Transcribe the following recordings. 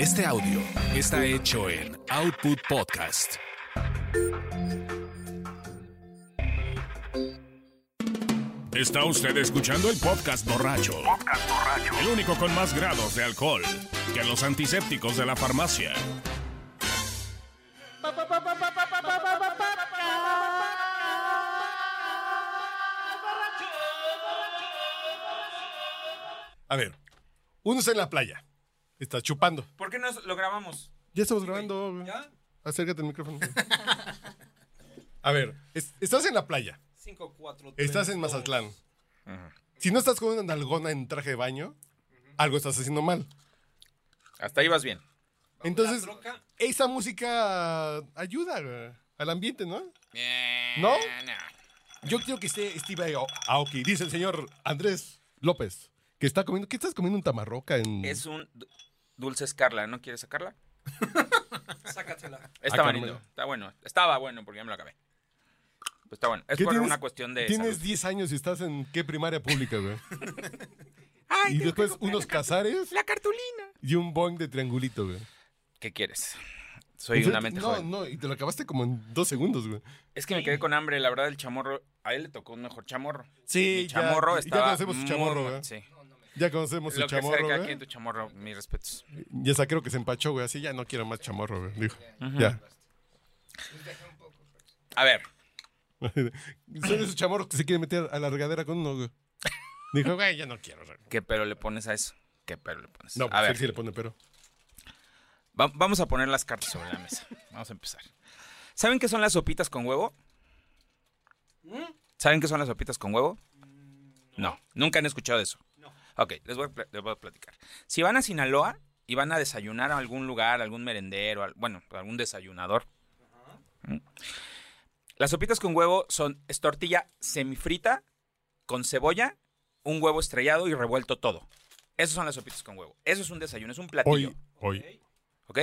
Este audio está hecho en Output Podcast. Está usted escuchando el podcast borracho. El único con más grados de alcohol que los antisépticos de la farmacia. A ver, uno está en la playa, está chupando. ¿Por qué no lo grabamos? Ya estamos grabando. Güey. ¿Ya? Acércate al micrófono. A ver, estás en la playa. 5, 4, 3, Estás en 2. Mazatlán. Si no estás con una nalgona en traje de baño, algo estás haciendo mal. Hasta ahí vas bien. Entonces, esa música ayuda güey, al ambiente, ¿no? ¿No? Yo quiero que esté Steve Aoki, dice el señor Andrés López, que está comiendo. ¿Qué estás comiendo? ¿Un tamarroca? Es un dulce Scarla, ¿no quieres sacarla? Sácatela. Está Carmen. bonito, está bueno. Estaba bueno porque ya me lo acabé. Pues está bueno. Es ¿Qué por tienes? una cuestión de Tienes salud. 10 años y estás en qué primaria pública, güey. Ay, Y tengo después que comprar unos cazares la cartulina. y un boing de triangulito, güey. ¿Qué quieres? Soy ¿En serio? una mente No, joven. no, y te lo acabaste como en 2 segundos, güey. Es que me quedé con hambre, la verdad, el chamorro. A él le tocó un mejor chamorro. Sí, Mi chamorro ya estaba. conocemos su chamorro, muy- güey. Sí. Ya conocemos su Lo que sea chamorro, que güey. aquí en tu chamorro, mis respetos. Ya creo que se empachó, güey. Así ya no quiero más chamorro, güey. Dijo. Ujú. Ya. A ver, Son esos chamorros que se quieren meter a la regadera con uno, güey. Dijo, güey, ya no quiero. Güey. ¿qué pero le pones a eso? ¿Qué pero le pones? No, a pues ver, él sí le pone pero. vamos a poner las cartas sobre la mesa. Vamos a empezar. ¿Saben qué son las sopitas con huevo? ¿Saben qué son las sopitas con huevo? No, nunca han escuchado de eso. No. Ok, les voy a platicar. Si van a Sinaloa y van a desayunar a algún lugar, algún merendero, bueno, algún desayunador. Las sopitas con huevo es tortilla semifrita con cebolla, un huevo estrellado y revuelto todo. Esas son las sopitas con huevo. Eso es un desayuno, es un platillo. Hoy. ¿Ok?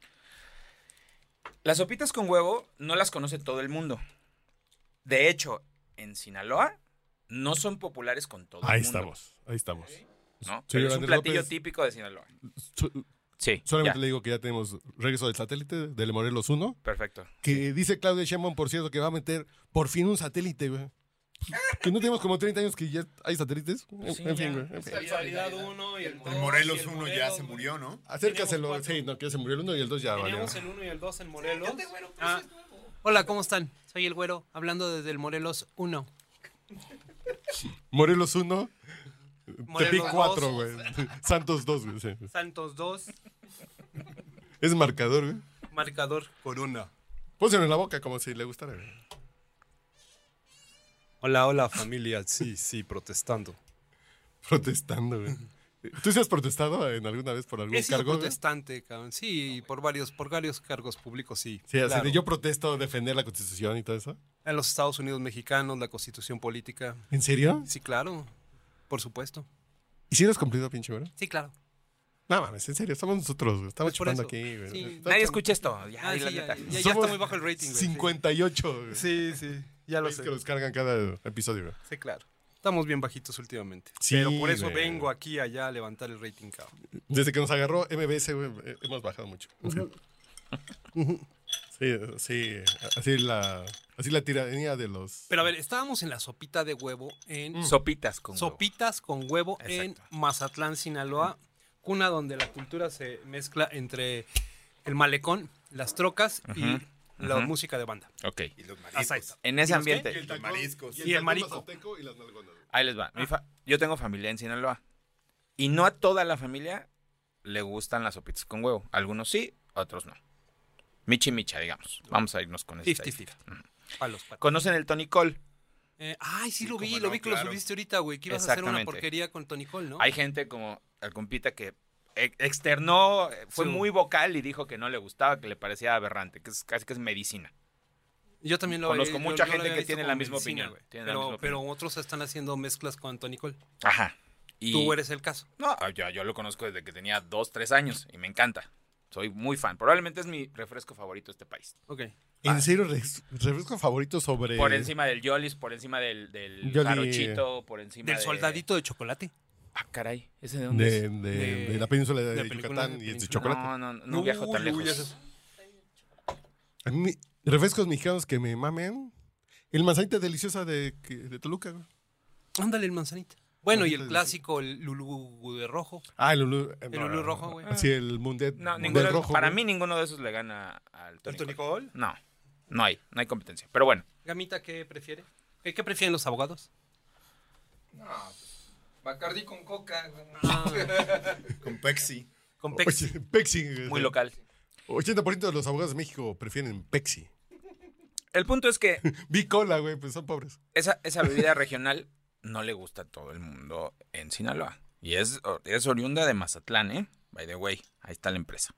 Las sopitas con huevo no las conoce todo el mundo. De hecho, en Sinaloa no son populares con todo Ahí el mundo. ahí estamos. ¿No? Señor Pero es un Andrés platillo López. típico de Sinaloa. So- Sí, solamente ya. le digo que ya tenemos regreso del satélite del Morelos 1. Perfecto. Que dice Claudia Sheinbaum, por cierto, que va a meter por fin un satélite, güey. Que no tenemos como 30 años que ya hay satélites. Sí, En fin, ya. güey. En fin. Realidad 1 y el 2. El Morelos 1 ya se murió, ¿no? Acércaselo. Tenemos 4. Sí, no, que ya se murió el 1 y el 2 ya valió. Teníamos el 1 y el 2 en Morelos. Hola, ¿cómo están? Soy el Güero, hablando desde el Morelos 1. Morelos 1, Morelos Tepic 4, 2. güey. Santos 2, güey. Sí. Santos 2, Es marcador, güey. marcador Corona. Pónselo en la boca como si le gustara, güey. Hola, familia. Sí, protestando. Protestando, güey. ¿Tú sí has protestado en alguna vez por algún He sido cargo? güey? protestante, cabrón. Sí, por varios cargos públicos, sí. Sí, así claro. de yo protesto defender la Constitución y todo eso. En los Estados Unidos mexicanos, la Constitución política. ¿En serio? Sí, claro. Por supuesto. ¿Y si lo has cumplido, pinche, güey? Sí, claro. No mames, en serio, estamos nosotros, güey. Estamos Pues por chupando eso. aquí, güey. Sí. Estamos Nadie escucha esto. Ya, Ah, di la sí, ya neta. está Somos muy bajo el rating, güey. 58, güey. Sí, ya lo Es sé. que los cargan cada episodio, güey. Sí, claro. Estamos bien bajitos últimamente. Sí, Pero por eso güey. vengo aquí allá a levantar el rating, cabrón. Desde que nos agarró MBS, güey, hemos bajado mucho. Sí, así la tiranía de los... Pero a ver, estábamos en la sopita de huevo en Sopitas con huevo. Sopitas con huevo en Exacto. Mazatlán, Sinaloa, cuna donde la cultura se mezcla entre el malecón, las trocas y la música de banda. Ok. Y los Hasta ahí mariscos. está. En ese ambiente, Y los mariscos. Y el marico. mazateco y las nalgonas, güey. ahí les va. Yo tengo familia en Sinaloa. Y no a toda la familia le gustan las sopitas con huevo. Algunos sí, otros no. Michi micha, digamos. Vamos a irnos con esta. 50-50. A los patos. ¿Conocen el Tony Cole? Ay, sí, Sí, lo vi, cómo lo no, vi que lo claro. subiste ahorita, güey, que ibas a hacer una Exactamente. porquería con Tony Cole, ¿no? Hay gente como el compita que externó, fue Sí. muy vocal y dijo que no le gustaba, que le parecía aberrante, que es casi que es medicina. Yo también lo Conozco yo mucha lo gente había que visto tiene como la misma medicina, opinión, güey. tiene la misma Pero otros están haciendo mezclas con Tony Cole. Ajá. Y Tú eres el caso. No, yo lo conozco desde que tenía 2, 3 años y me encanta. Soy muy fan. Probablemente es mi refresco favorito de este país. Ok. ¿En serio refresco favorito sobre...? Por encima del Yolis, por encima del Yoli. Jarochito, por encima Del soldadito de chocolate. Ah, caray. ¿Ese de dónde es? De la península de película Yucatán de y es de península. chocolate. No viajo tan Uy, lejos. A mí, refrescos mexicanos que me mamen. El manzanita deliciosa de Toluca, güey. Ándale, el manzanita. Bueno, y el Manzanita clásico, el Lulú de rojo. Ah, el Lulú. El Lulú rojo, güey. Sí, el Mundet. No, Mundet rojo. para güey. mí ninguno de esos le gana al ¿El Tonicol. tonicol? No hay competencia. Pero bueno. Gamita, ¿qué prefiere? ¿Qué prefieren los abogados? Bacardi con coca. güey. Con Pepsi. Con Pepsi. Oye, Pepsi. Muy local. 80% de los abogados de México prefieren Pepsi. El punto es que Bicola, güey, pues son pobres. esa bebida regional no le gusta a todo el mundo en Sinaloa. Y es oriunda de Mazatlán, ¿eh? By the way, ahí está la empresa.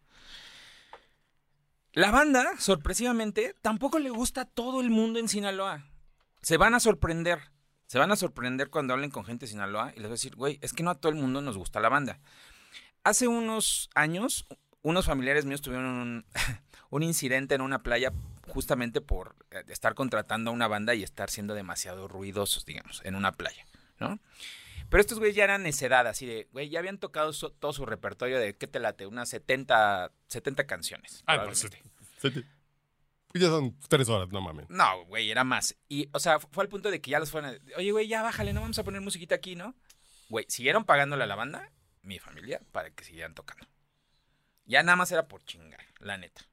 La banda, sorpresivamente, tampoco le gusta a todo el mundo en Sinaloa. Se van a sorprender. Se van a sorprender cuando hablen con gente de Sinaloa y les voy a decir, güey, es que no a todo el mundo nos gusta la banda. Hace unos años, unos familiares míos tuvieron un incidente en una playa justamente por estar contratando a una banda y estar siendo demasiado ruidosos, digamos, en una playa, ¿no? Pero estos güeyes ya eran necedad, así de, güey, ya habían tocado todo su repertorio de, ¿qué te late? Unas 70 canciones. Ah, no, probablemente. Pues ya son 3 horas, no mames. No, güey, era más. Y, o sea, fue al punto de que ya los fueron oye, güey, ya bájale, no vamos a poner musiquita aquí, ¿no? Güey, siguieron pagándole a la banda, mi familia, para que siguieran tocando. Ya nada más era por chingar, la neta.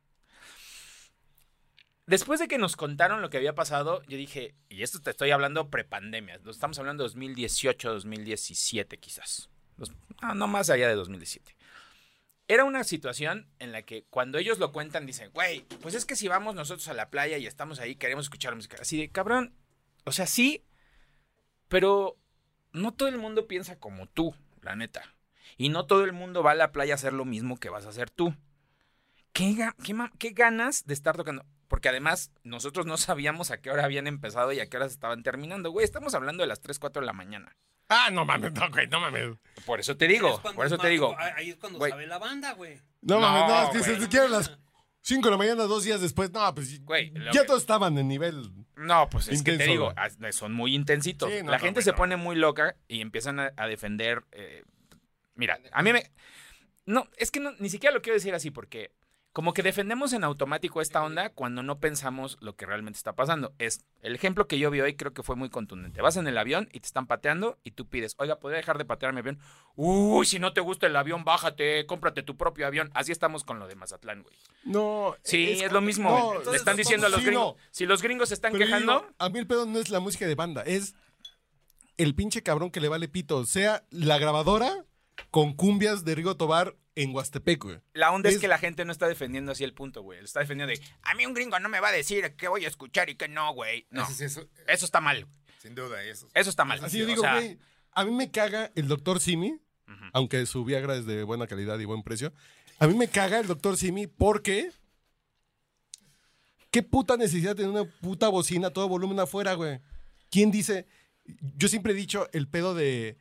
Después de que nos contaron lo que había pasado, yo dije, y esto te estoy hablando prepandemia, estamos hablando de 2018, 2017 quizás. No más allá de 2017. Era una situación en la que cuando ellos lo cuentan dicen, güey, pues es que si vamos nosotros a la playa y estamos ahí, queremos escuchar música. Así de, cabrón, o sea, sí, pero no todo el mundo piensa como tú, la neta. Y no todo el mundo va a la playa a hacer lo mismo que vas a hacer tú. ¿Qué ganas de estar tocando? Porque además nosotros no sabíamos a qué hora habían empezado y a qué horas estaban terminando. Güey, estamos hablando de las 3, 4 de la mañana. Ah, no mames, no, güey, no mames. Por eso te digo, Ahí es cuando Güey. sabe la banda, güey. No mames, no, es que güey. si quieren las 5 de la mañana, 2 días después, no, pues Güey, ya todos estaban en nivel. No, pues es que te Intenso, digo, güey. son muy intensitos. Sí, no, la no, gente güey, se no. pone muy loca y empiezan a defender. Mira, a mí me. No, es que ni siquiera lo quiero decir así porque como que defendemos en automático esta onda cuando no pensamos lo que realmente está pasando. Es el ejemplo que yo vi hoy, creo que fue muy contundente. Vas en el avión y te están pateando y tú pides, oiga, ¿podría dejar de patear mi avión? Uy, si no te gusta el avión, bájate, cómprate tu propio avión. Así estamos con lo de Mazatlán, güey. No. Sí, es lo mismo. no, Le están diciendo a los sí, gringos. no. Si los gringos se están Pero quejando. digo, a mí el pedo no es la música de banda, es el pinche cabrón que le vale pito. Sea la grabadora con cumbias de Rigo Tobar en Huastepec, güey. La onda es que la gente no está defendiendo así el punto, güey. Está defendiendo de, a mí un gringo no me va a decir qué voy a escuchar y qué no, güey. No, Eso, eso está mal. sin duda, eso. Eso está mal. Así yo O digo, sea, güey, a mí me caga el Dr. Simi, aunque su Viagra es de buena calidad y buen precio. A mí me caga el Dr. Simi porque ¿qué puta necesidad de tener una puta bocina a todo volumen afuera, güey? ¿Quién dice? Yo siempre he dicho el pedo del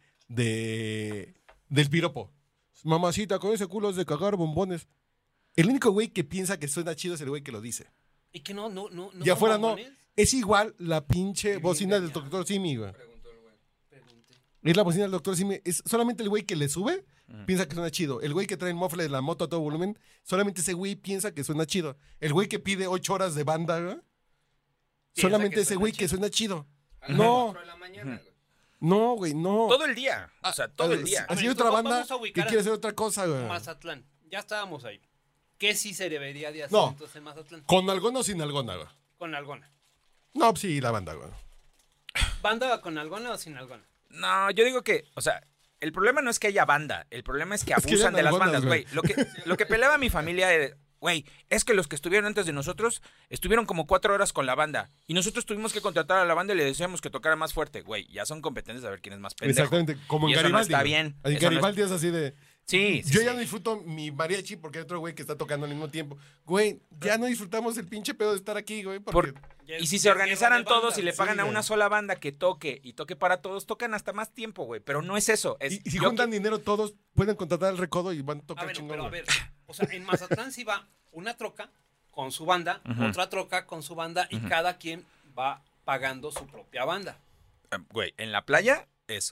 piropo. Mamacita, con ese culo es de cagar bombones. El único güey que piensa que suena chido es el güey que lo dice. Y que no. Y afuera son no. bombones. Es igual la pinche bocina del Dr. Simi, güey. Es la bocina del Dr. Simi. Es solamente el güey que le sube, piensa que suena chido. El güey que trae el mofle de la moto a todo volumen, solamente ese güey piensa que suena chido. El güey que pide 8 horas de banda, güey, solamente que ese suena güey chido. que suena chido. A las No, 4 de la mañana, güey. no, güey, no. todo el día. O sea, todo el día. Así hay A ver, otra entonces banda vamos a que ubicar quiere a- hacer otra cosa, güey. Mazatlán. Ya estábamos ahí. ¿Qué sí se debería de hacer No. entonces en Mazatlán? ¿Con algona o sin algona, güey? Con Algona. No, pues sí, la banda, güey. ¿Banda con Algona o sin Algona? No, yo digo que, o sea, el problema no es que haya banda. El problema es que Es que abusan ya de las nalgonas, bandas, güey. güey. Lo que peleaba mi familia era, güey, es que los que estuvieron antes de nosotros estuvieron como 4 horas con la banda. Y nosotros tuvimos que contratar a la banda y le decíamos que tocara más fuerte. Güey, ya son competentes a ver quién es más pendejo. Exactamente, como Y en eso no Garibaldi. está güey. bien. En Eso no Garibaldi es así de... Sí, sí, Yo sí. ya no disfruto mi mariachi porque hay otro güey que está tocando al mismo tiempo. Güey, ya no disfrutamos el pinche pedo de estar aquí, güey. Porque... Y si se organizaran Guerra de todos y le bandas, pagan sí, a güey. una sola banda que toque y toque para todos, tocan hasta más tiempo, güey. Pero no es eso. Es, Y si yo juntan que- dinero todos, pueden contratar al recodo y van a A tocar ver, chingón, pero a güey. ver. O sea, en Mazatlán sí va una troca con su banda, otra troca con su banda y cada quien va pagando su propia banda. Güey, en la playa es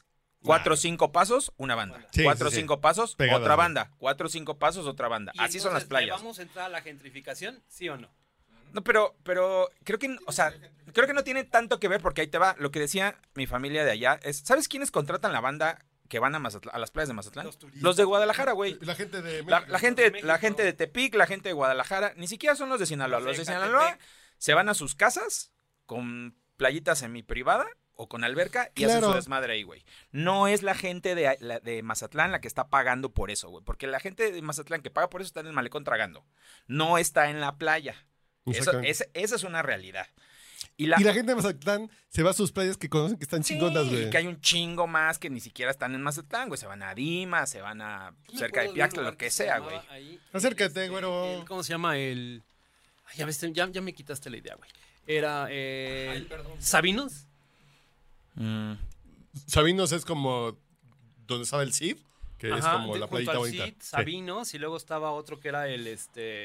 4 o 5 pasos, una banda. Sí, 4 o sí, sí. 5 pasos, Pegadas, otra güey. banda. 4 o 5 pasos, otra banda. Y Así son las entonces, playas. ¿vamos a entrar a la gentrificación, sí o no? No, pero creo que, o sea, creo que no tiene tanto que ver porque ahí te va. Lo que decía mi familia de allá es, ¿sabes quiénes contratan la banda que van a Mazatlán, a las playas de Mazatlán? Los de Guadalajara, güey. La gente de La México. gente de Tepic, la gente de Guadalajara, ni siquiera son los de Sinaloa. Los de Sinaloa se van a sus casas con playita semiprivada o con alberca y hacen Claro. su desmadre ahí, güey. No es la gente de Mazatlán la que está pagando por eso, güey. Porque la gente de Mazatlán que paga por eso está en el malecón tragando. No está en la playa. Exactamente. Esa es una realidad. Y la gente de Mazatlán se va a sus playas que conocen que están chingonas, güey. y que hay un chingo más que ni siquiera están en Mazatlán, güey. Se van a Dima, se van a cerca de Piaxtla, lo que sea, güey. Acércate, güero. ¿Cómo se llama? Ay, ya, ves, ya me quitaste la idea, güey. Era Sabinos. Sabinos es como donde estaba el Cid, que es como la junto playita al bonita. Cid, Sabinos, y luego estaba otro que era el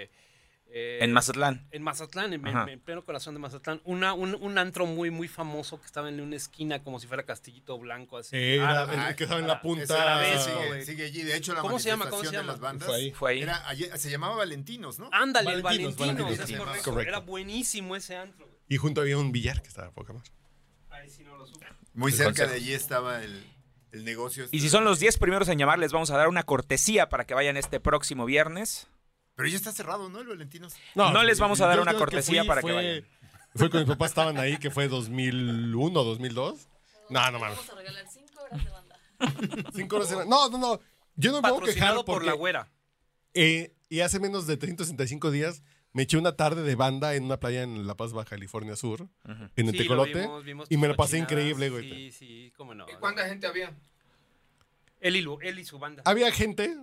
En Mazatlán. En Mazatlán, Ajá. en pleno corazón de Mazatlán. Un antro muy, muy famoso que estaba en una esquina como si fuera Castillito Blanco, así. Era el que estaba en la punta. Arabesco, Sigue, güey. sigue allí. De hecho, la ¿Cómo se llama? manifestación de las bandas Fue ahí. Fue ahí. se llamaba Valentinos, ¿no? Ándale, el Valentinos, Valentinos, Valentinos, es correcto. Era buenísimo ese antro, güey. Y junto había un billar que estaba poca más. Ahí sí no lo supe. Muy El cerca consejo. de allí estaba el negocio. Y si son los 10 primeros en llamar, les vamos a dar una cortesía para que vayan este próximo viernes. Pero ya está cerrado, ¿no? El Valentinos. No les vamos a dar yo una creo que cortesía para que fue- vayan. Fue cuando mis papás estaban ahí, que fue 2001, 2002. No mames. Vamos a regalar 5 horas de banda. 5 horas era- No. Yo no me puedo quejar Patrocinado por porque la güera. y hace menos de 365 días me eché una tarde de banda en una playa en La Paz, Baja California Sur, en el Sí, Tecolote, lo vimos y me tus la pasé cochinadas. increíble, güey. Sí, cómo no. ¿Y cuánta gente había? Él y su banda. Había gente,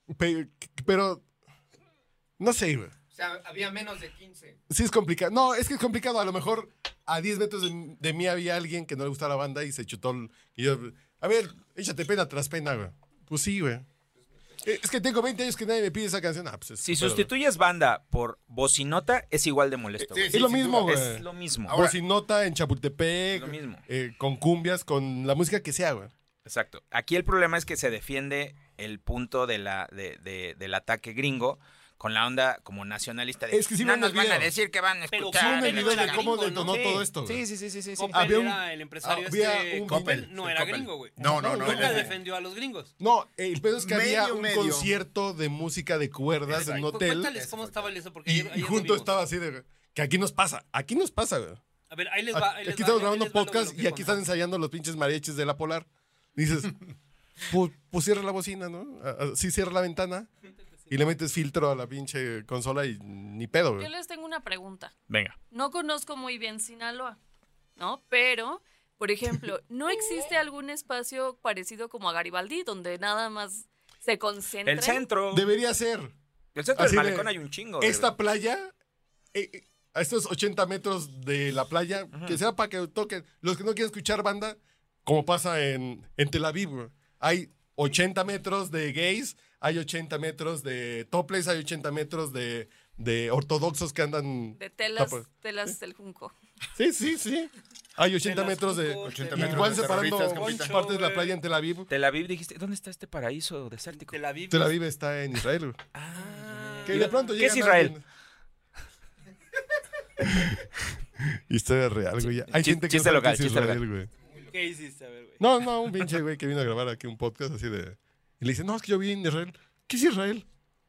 pero no sé, güey. O sea, había menos de 15. Sí es complicado. No, es que es complicado. A lo mejor a 10 metros de mí había alguien que no le gustaba la banda y se chutó. Y yo, a ver, échate pena tras pena, güey. Pues sí, güey. Es que tengo 20 años que nadie me pide esa canción. Pues es Si su pedo, sustituyes banda por bocinota, es igual de molesto. Sí, güey. sí, Es lo sin mismo, duda. güey. Es lo mismo. Ahora- Bocinota en Chapultepec. Lo mismo. Con cumbias, con la música que sea, güey. Exacto. Aquí el problema es que se defiende el punto del ataque gringo con la onda como nacionalista de Es que sí no ven nos el van a video. decir que van a Pero escuchar. Sí, un Él video era de cómo gringo, ¿no? detonó Sí. todo esto, güey. Sí. Coppel Había era el empresario había un Coppel video- no era Coppel. gringo, güey. No, Nunca él- defendió a los gringos. No, el pedo es que había Medio, un medio. concierto de música de cuerdas en un hotel. Cuéntales cómo estaba eso, porque Y, ayer y lo junto vimos. estaba así de que aquí nos pasa, güey. A ver, ahí les va. ahí les Aquí va, estamos ahí grabando les va lo podcast que y aquí están contó. ensayando los pinches mariachis de la Polar. Dices, pues cierra la bocina, ¿no? Sí, cierra la ventana y le metes filtro a la pinche consola y ni pedo, güey. Yo les tengo una pregunta. Venga. No conozco muy bien Sinaloa, ¿no? Pero, por ejemplo, ¿no existe algún espacio parecido como a Garibaldi donde nada más se concentra? El centro. Debería ser. El centro Así del de- malecón hay un chingo. Esta playa, a estos 80 metros de la playa, que sea para que toquen. Los que no quieren escuchar banda, como pasa en Tel Aviv, güey. Hay 80 metros de gays, hay 80 metros de topless, hay 80 metros de ortodoxos que andan... De telas, tapa- telas del Junco. Sí. Hay 80 metros de... 80 y metros van de separando terroristas, capitán. partes de la playa en Tel Aviv. Tel Aviv dijiste, ¿dónde está este paraíso desértico? Tel Aviv. Tel Aviv está en Israel, güey. Ah. Que de pronto ¿Qué llega es Israel? Historia real, güey. Hay gente que Chiste no sabe local, qué es chiste Israel, local. güey. ¿Qué hiciste? A ver, güey. No, un pinche güey que vino a grabar aquí un podcast así de... Y le dice, no, es que yo vi en Israel. ¿Qué es Israel?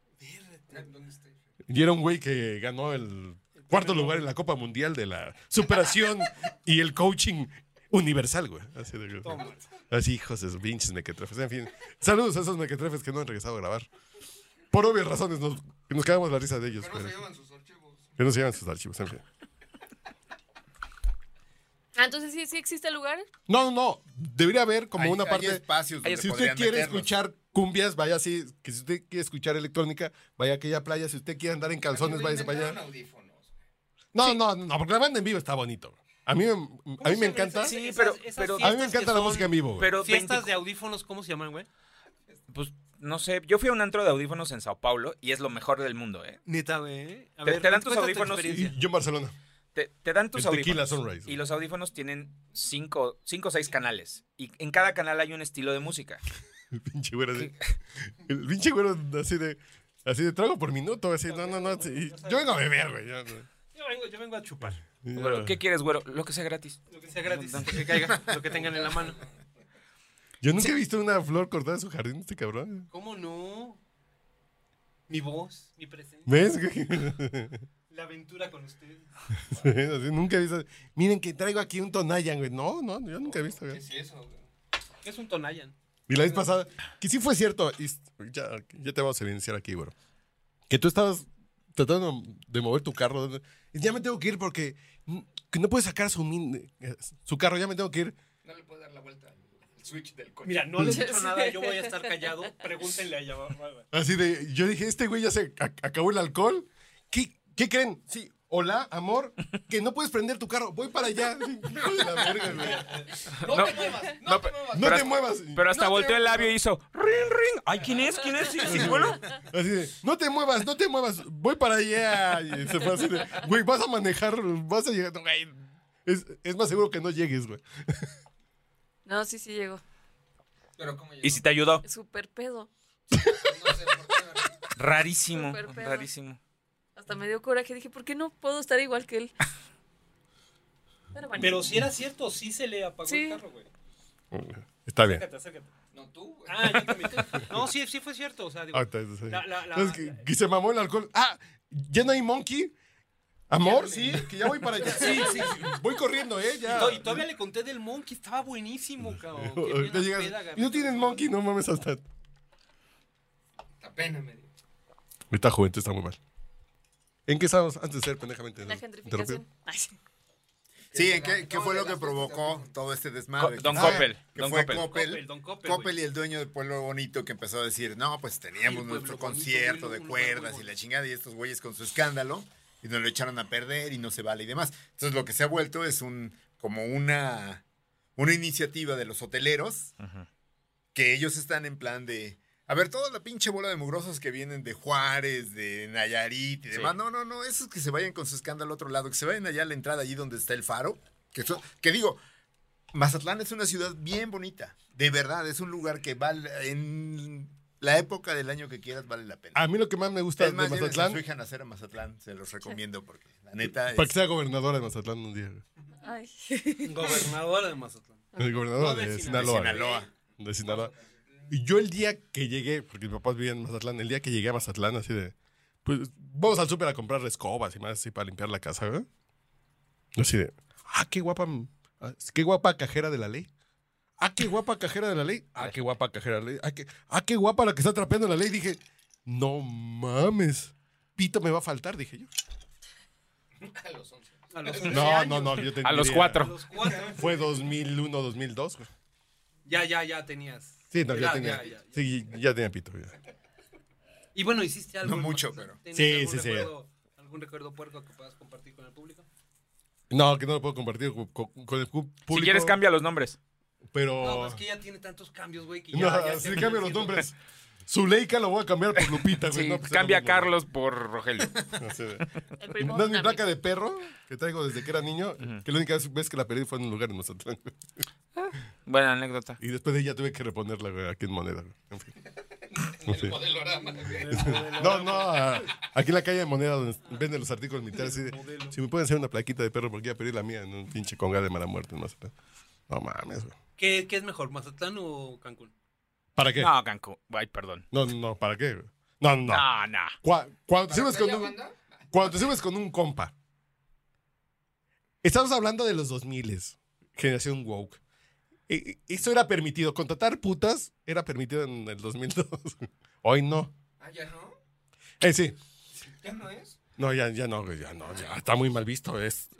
Y era un güey que ganó el cuarto lugar en la Copa Mundial de la superación y el coaching universal, güey. Así, así hijos de esos pinches mequetrefes. En fin, saludos a esos mequetrefes que no han regresado a grabar. Por obvias razones, que nos cagamos la risa de ellos. Pero no se pero- llevan sus archivos. que no se llevan sus archivos, en fin. Ah, entonces sí existe el lugar. No. Debería haber como Hay- una hay parte... espacios donde Si usted podrían quiere meterlos. escuchar cumbias, vaya así. Que si usted quiere escuchar electrónica, vaya a aquella playa. Si usted quiere andar en calzones, váyase para allá. Audífonos. No, porque la banda en vivo está bonito. A mí me encanta. Sí, pero- A mí me encanta la música en vivo, güey. Pero Fiestas de audífonos, ¿cómo se llaman, güey? pues no sé, yo fui a un antro de audífonos en Sao Paulo y es lo mejor del mundo, ¿eh? Neta, güey. A Te dan tus cuenta tu audífonos Y experiencia. yo en Barcelona. te dan tus El Tequila audífonos. Sunrise. Y los audífonos tienen 5 o 6 canales. Y en cada canal hay un estilo de música. El pinche güero así. El pinche güero así de trago por minuto. Así, no. Sí. Yo vengo a beber, güey. Yo vengo a chupar. Güero, ¿qué quieres, güero? Lo que sea gratis. Lo que sea gratis, lo que caiga, lo que tengan en la mano. Yo nunca he visto una flor cortada en su jardín, este cabrón. ¿Cómo no? Mi voz, mi presencia. ¿Ves? La aventura con ustedes. Así, nunca he visto. Miren que traigo aquí un Tonayan, güey. No, yo nunca he visto, güey. ¿Qué es eso, güey? ¿Qué es un Tonayan? Y la vez pasada, que sí fue cierto, y ya te vamos a evidenciar aquí, güey. Que tú estabas tratando de mover tu carro. Y ya me tengo que ir porque que no puedes sacar su carro, ya me tengo que ir. No le puedo dar la vuelta al switch del coche. Mira, no les he dicho nada, yo voy a estar callado. Pregúntenle allá abajo. Así de, yo dije, este güey ya se acabó el alcohol. ¿Qué creen? Sí, hola, amor, que no puedes prender tu carro, voy para allá. Hijo de la verga, güey. No te muevas, no te muevas. No te muevas. Pero hasta No te volteó el muevas. labio y hizo ring. Ay, ¿quién es? ¿Sí, bueno? Así de, no te muevas, voy para allá. Y se fue así de, güey, vas a manejar, vas a llegar. No, güey, es más seguro que no llegues, güey. No, sí llegó. Pero ¿cómo llegó? ¿Y si te ayudó? Súper pedo. No sé por qué. Rarísimo, Súper pedo. rarísimo. Hasta me dio coraje. Dije, ¿por qué no puedo estar igual que él? Pero bueno. Pero si era cierto, sí se le apagó Sí. el carro, güey. Está bien. Acércate. No, tú, güey. Ah, yo también. No, sí fue cierto. O sea, digo, Entonces, que se mamó el alcohol. Ah, ya no hay monkey. Amor, sí, que ya voy para allá. Sí, voy corriendo, ya. y todavía le conté del Monkey, estaba buenísimo, cabrón. Qué Ahorita buena llegas, peda, y no tienes monkey, no mames hasta. La pena me dio. Ahorita juventud está muy mal. ¿En qué estábamos antes de ser pendejamente La interrumpido? gentrificación. Ay, sí. Sí, ¿qué fue lo que provocó todo este desmadre? Don Coppel. Que Don fue Coppel. Don Coppel, Coppel y el dueño de Pueblo Bonito que empezó a decir, no, pues teníamos Sí, nuestro Pueblo Bonito, concierto un de lugar muy cuerdas y bonito. la chingada y estos güeyes con su escándalo y nos lo echaron a perder y no se vale y demás. Entonces lo que se ha vuelto es como una iniciativa de los hoteleros que ellos están en plan de, a ver, toda la pinche bola de mugrosos que vienen de Juárez, de Nayarit y demás. Sí. No, esos que se vayan con su escándalo a otro lado, que se vayan allá a la entrada allí donde está el faro. Que digo, Mazatlán es una ciudad bien bonita. De verdad, es un lugar que vale, en la época del año que quieras, vale la pena. A mí lo que más me gusta Es más, de llévense a Mazatlán, su hija a nacer a Mazatlán, se los recomiendo porque la neta para que sea gobernadora de Mazatlán un día. Ay. Gobernador de Mazatlán. El gobernador No, de de Sinaloa. Sinaloa. De Sinaloa. Y yo el día que llegué, porque mis papás vivían en Mazatlán, el día que llegué a Mazatlán, así de, pues vamos al súper a comprar escobas y más así para limpiar la casa, ¿verdad? Así de, qué guapa cajera de la ley. Qué guapa cajera de la ley. Qué guapa cajera de la ley. Qué guapa la que está trapeando la ley. Dije, no mames, pito me va a faltar, dije yo. A los 11. A los 11 No, años. yo A los tendría- 4. A los 4. Fue 2001, 2002, güey. Ya tenías. Sí, no, ya edad, tenía. ya. Sí, ya tenía pito. Ya. Y bueno, hiciste algo. No en mucho, Mazatlán? pero- ¿Tenías Sí, sí. ¿Algún recuerdo puerco que puedas compartir con el público? No, que no lo puedo compartir con el público. Si quieres, cambia los nombres. Pero. No, es que ya tiene tantos cambios, güey, que No, ya si se cambio los siendo- nombres. Zuleika lo voy a cambiar por Lupita, güey. Sí, No, pues, cambia a no, Carlos por Rogelio. Así de- El primo No es mi Dami. placa de perro que traigo desde que era niño, que la única vez que la perdí fue en un lugar en Mazatlán. Buena anécdota. Y después de ella tuve que reponerla, güey, aquí en Moneda, güey. En fin. Sí. Modelorama, güey. Aquí en la calle de Moneda donde venden los artículos militares. Así de, si me pueden hacer una plaquita de perro porque iba a pedir la mía en un pinche conga de mala muerte en Mazatlán. No mames, güey. ¿Qué es mejor, Mazatlán o Cancún? ¿Para qué? No, Cancún. Ay, perdón. No, ¿para qué? Güey? No. No. Cuando te subes ¿Para con aquella un... banda? Cuando te subes con un compa. Estamos hablando de los 2000, generación woke. Eso era permitido. Contratar putas era permitido en el 2002. Hoy no. ¿Ya no? Sí. ¿Ya no es? No, ya no, güey, ya está muy mal visto. Es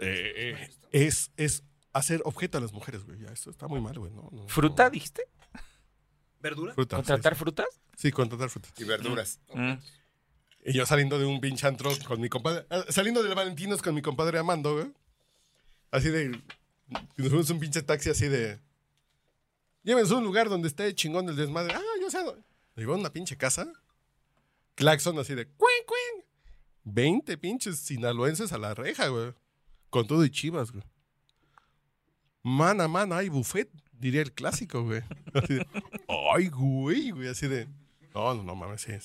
hacer objeto a las mujeres, güey. Ya, esto está muy mal, güey. No, ¿Fruta, no. dijiste? ¿Verdura? Fruta. ¿Contratar sí, frutas? sí, contratar frutas. y verduras. Mm. Y yo saliendo de un pinche antro con mi compadre. Saliendo del Valentinos con mi compadre Amando, güey. Así de. Nos fuimos un pinche taxi así de. Llévense a un lugar donde esté chingón el desmadre. Yo sé. Llegó a una pinche casa. Claxon así de. ¡Cuen, cuen! 20 pinches sinaloenses a la reja, güey. con todo y Chivas, güey. Man a man, hay buffet, diría el clásico, güey. Así de, ay, güey, así de... No mames, sí.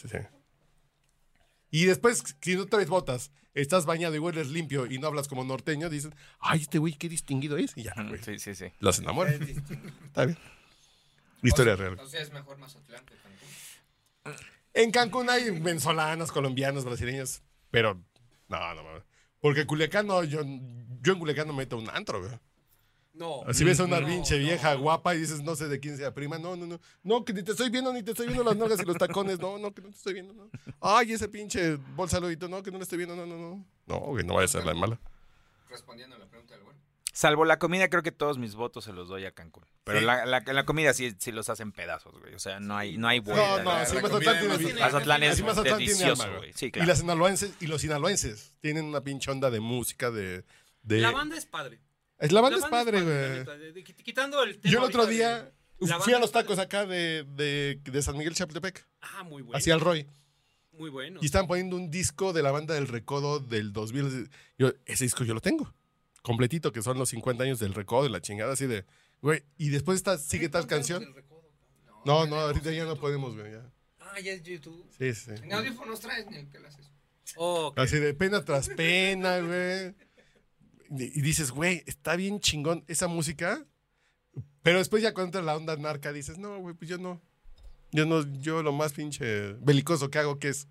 Y después, si no traes botas, estás bañado y hueles limpio y no hablas como norteño, dices, ay, este güey, qué distinguido es. Y ya, güey. Sí. Los enamoran. Está bien. Historia real. O sea, es mejor Mazatlán que Cancún. En Cancún hay venezolanos, colombianos, brasileños, pero no. Porque Culiacán no, yo en Culiacán no meto un antro, güey. No. Así ves a una pinche vieja guapa y dices, no sé de quién sea prima. No. No, que ni te estoy viendo las nalgas y los tacones. No, que no te estoy viendo, no. Ay, ese pinche bolsa lobito, no, que no le estoy viendo, no. No, güey, no vaya a ser la mala. Respondiendo a la pregunta del güey. Salvo la comida, creo que todos mis votos se los doy a Cancún. Pero Sí. la comida sí los hacen pedazos, güey. O sea, no hay vuelta. No, sí, la Mazatlán comida tiene... de Mazatlán es Así Mazatlán tiene delicioso, alma, güey. Sí, Y claro. los sinaloenses tienen una pinche onda de música, de... La banda es padre. La banda es padre, la güey. neta, quitando el tema Yo el otro ahorita día la fui a banda los es padre. tacos acá de San Miguel Chapultepec, Muy bueno. hacia el Roy. Muy bueno. Y estaban poniendo un disco de la banda del Recodo del 2000. Ese disco yo lo tengo. Completito, que son los 50 años del Recodo, de la chingada, así de... Güey, y después sigue tal canción. No, ahorita ya no podemos, güey. Ya. Ya es YouTube. Sí. En audífonos traes ni el que le haces. Ok. Así de pena tras pena, güey. Y dices, güey, está bien chingón esa música. Pero después ya cuando entra la onda narca dices, no, güey, pues yo no. Yo lo más pinche belicoso que hago, que es...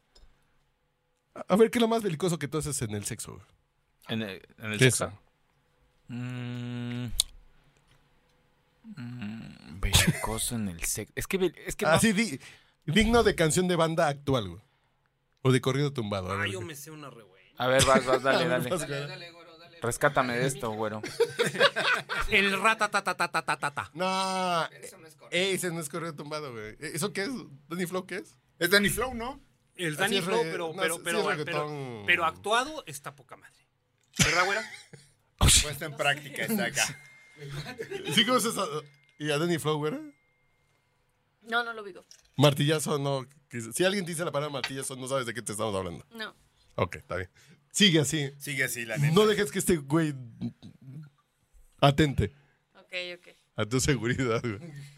A ver, ¿qué es lo más belicoso que tú haces en el sexo, güey? En el ¿Qué sexo. Belicoso en el sexo. Es que Así, digno de canción de banda actual, güey. O de corrido tumbado. A ver, Yo güey. me sé una re buena. A ver, vas, dale. Dale, güero, dale. Rescátame de esto, güero. El ratatatatata. No, Eso no es correcto. ese no es corrido tumbado, güey. ¿Eso qué es? ¿Danny Flow qué es? Es Danny Flow, ¿no? El Así Danny es Flow, re- pero, no, pero, sí pero, es pero, reggaetón. pero actuado está poca madre. ¿Verdad, güera? Puesta en práctica está acá. ¿Sí conoces y a Danny Flow, güey? No lo digo. Martillazo, no. Si alguien dice la palabra martillazo, no sabes de qué te estamos hablando. No. Ok, está bien. Sigue así. Sigue así, la neta. No dejes que este güey atente Ok. a tu seguridad, güey.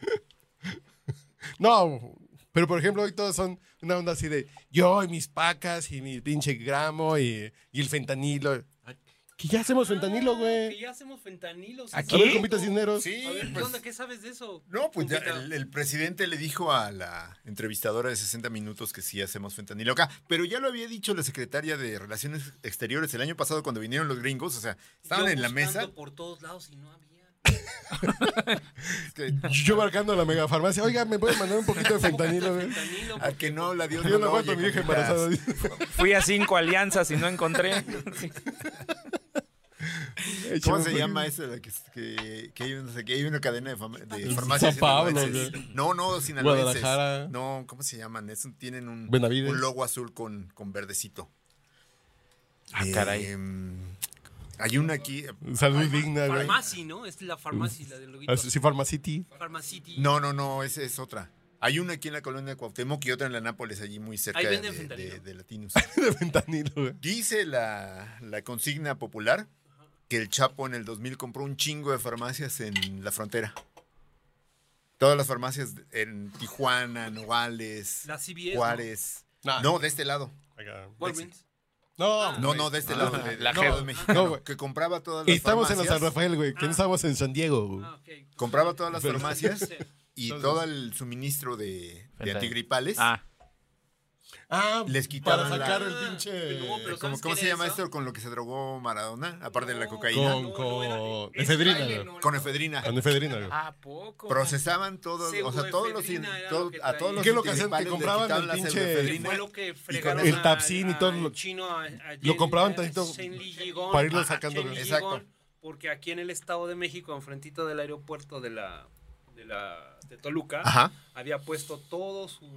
No, pero por ejemplo, hoy todos son una onda así de yo y mis pacas y mi pinche gramo y el fentanilo. Que ya hacemos fentanilo, Que güey. ya hacemos fentanilo. ¿Aquí? A ver, compita Cisneros. Sí, A ver, ¿qué pues, onda? ¿Qué sabes de eso? no, pues ya Compita. el presidente le dijo a la entrevistadora de 60 minutos que sí hacemos fentanilo acá, pero ya lo había dicho la secretaria de Relaciones Exteriores el año pasado cuando vinieron los gringos, o sea, estaban Yo en la buscando mesa. por todos lados y no había. Es que, Yo marcando a la megafarmacia. Oiga, ¿me pueden mandar un poquito de fentanilo, güey? Fentanilo. a que no la dio. Yo no no, aguanto a oye, mi vieja compitas. embarazada. Fui a 5 alianzas y no encontré. ¿Cómo se llama esa? Que hay, no sé, que hay una cadena de farmacias. San Pablo, sinaloenses. güey. No, sinaloenses. Guadalajara. No, ¿cómo se llaman? Tienen un Benavides. logo azul con verdecito. Caray. Hay una aquí. Salud digna, güey. Farmacia, ¿no? Es la farmacia, la del loguito. Sí, Pharmacity. Pharmacity. No, esa es otra. Hay una aquí en la colonia de Cuauhtémoc y otra en la Nápoles, allí muy cerca Ahí de, venden fentanilo. de Latinos. De fentanilo, güey. Dice la consigna popular que el Chapo en el 2000 compró un chingo de farmacias en la frontera. Todas las farmacias en Tijuana, Nogales, La CBS, Juárez. ¿no? No, de este lado. Acá. Walgreens. No, No, de este lado. La del lado Geo. mexicano, No, güey. que compraba todas las Estamos en la farmacias. San Rafael, güey. Que no estamos en San Diego, güey. Ok. Compraba todas las Pero- farmacias Sí. y Entonces- todo el suministro de Fentanilo. antigripales. Les quitaban para sacar la- el pinche... No, pero ¿Cómo ¿sabes qué se era llama eso? esto con lo que se drogó Maradona? Aparte de la No, cocaína. Con es efedrina, baile, güey. no, Con efedrina. Con efedrina, güey. ¿A poco? Procesaban todo, o sea, todos los Pseudoefedrina era todo- lo que a todos los ¿Qué es lo que hacían? Que antigripales les compraban quitaban el la pinche- pseudoefedrina. Fue lo que con fregaron el Tapsin y todo al lo- chino lo compraban tantito tantito para irlo sacando. Exacto. Porque aquí en el Estado de México, enfrentito del aeropuerto de Toluca, Ajá. había puesto todo su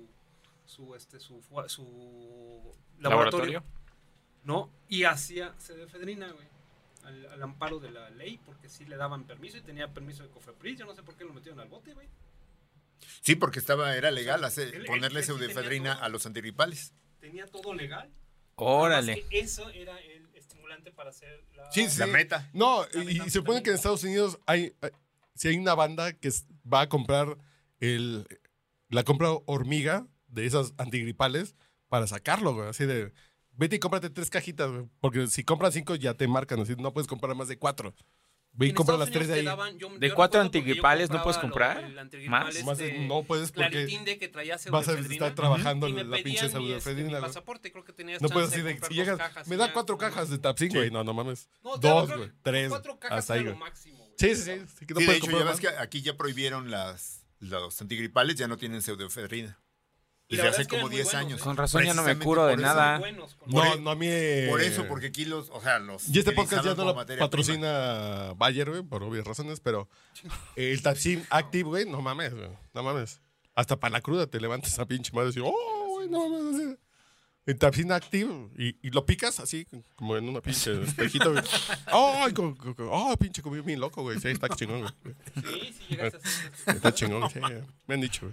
¿Laboratorio? ¿No? Y hacía sedefedrina, güey. Al amparo de la ley, porque sí le daban permiso y tenía permiso de Cofepris. Yo no sé por qué lo metieron al bote, güey. Sí, porque era legal él ponerle sí tenía pseudoefedrina todo. a los antigripales. Tenía todo legal. Órale. Nada más que eso era estimulante para hacer Sí. La meta. No, La y se metanfetamina. supone que en Estados Unidos si hay una banda que va a comprar la compra hormiga de esas antigripales para sacarlo, güey. Así de, vete y cómprate 3 cajitas, güey. Porque si compras 5 ya te marcan, así no puedes comprar más de 4. Ve y compra las 3 de ahí. ¿De 4 antigripales no puedes comprar? ¿Más? Más no puedes porque Claritín de que traía vas a estar trabajando y me la pinche pedían pseudofedrina, mi güey. pasaporte, creo que tenías No puedes chance decir, comprar si 2 llegas, cajas me y da ya. 4 cajas de Tapsin, güey. No mames. No, 2, creo güey. que 3. 4 cajas Hasta ahí, era lo güey. máximo, güey. Sí. Que no Sí, de puedes hecho, comprar ya ves más. que aquí ya prohibieron los antigripales, ya no tienen pseudoefedrina. Y la Desde verdad hace es que como eran muy 10 buenos, años. ¿eh? Con razón ya no me Precisamente curo de por eso. nada. Buenos, con- No, a mí. Por eso, porque aquí los Y este podcast ya utilizaban no como lo materia patrocina Bayer, güey, por obvias razones, pero el Tapsin Active, güey, no mames, güey. No mames. Hasta para la cruda te levantas esa pinche madre y dices, oh, güey, no mames. Así. El Tapsin Active y lo picas así, como en una pinche espejito, güey. ¡Ay, pinche comí bien loco, güey! Sí, está chingón, güey. Sí, sí llegaste a hacer. Está chingón, sí. Me han dicho, güey.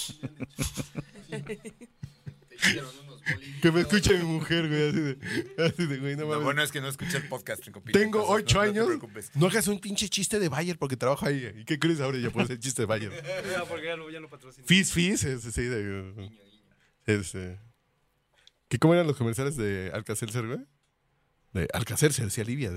Te hicieron unos bolillos. Que me escuche mi mujer, güey, así de güey, no Lo mames. bueno es que no escuché el podcast, compita. Tengo Entonces, 8 no te años. preocupes. No hagas un pinche chiste de Bayer porque trabajo ahí. ¿Y qué crees ahora? Ya puedo hacer chiste de Bayer. Ya, porque ya lo patrociné. Fizz, sí, ¿Qué cómo eran los comerciales de Alka-Seltzer, güey? De Alka-Seltzer, sí alivia.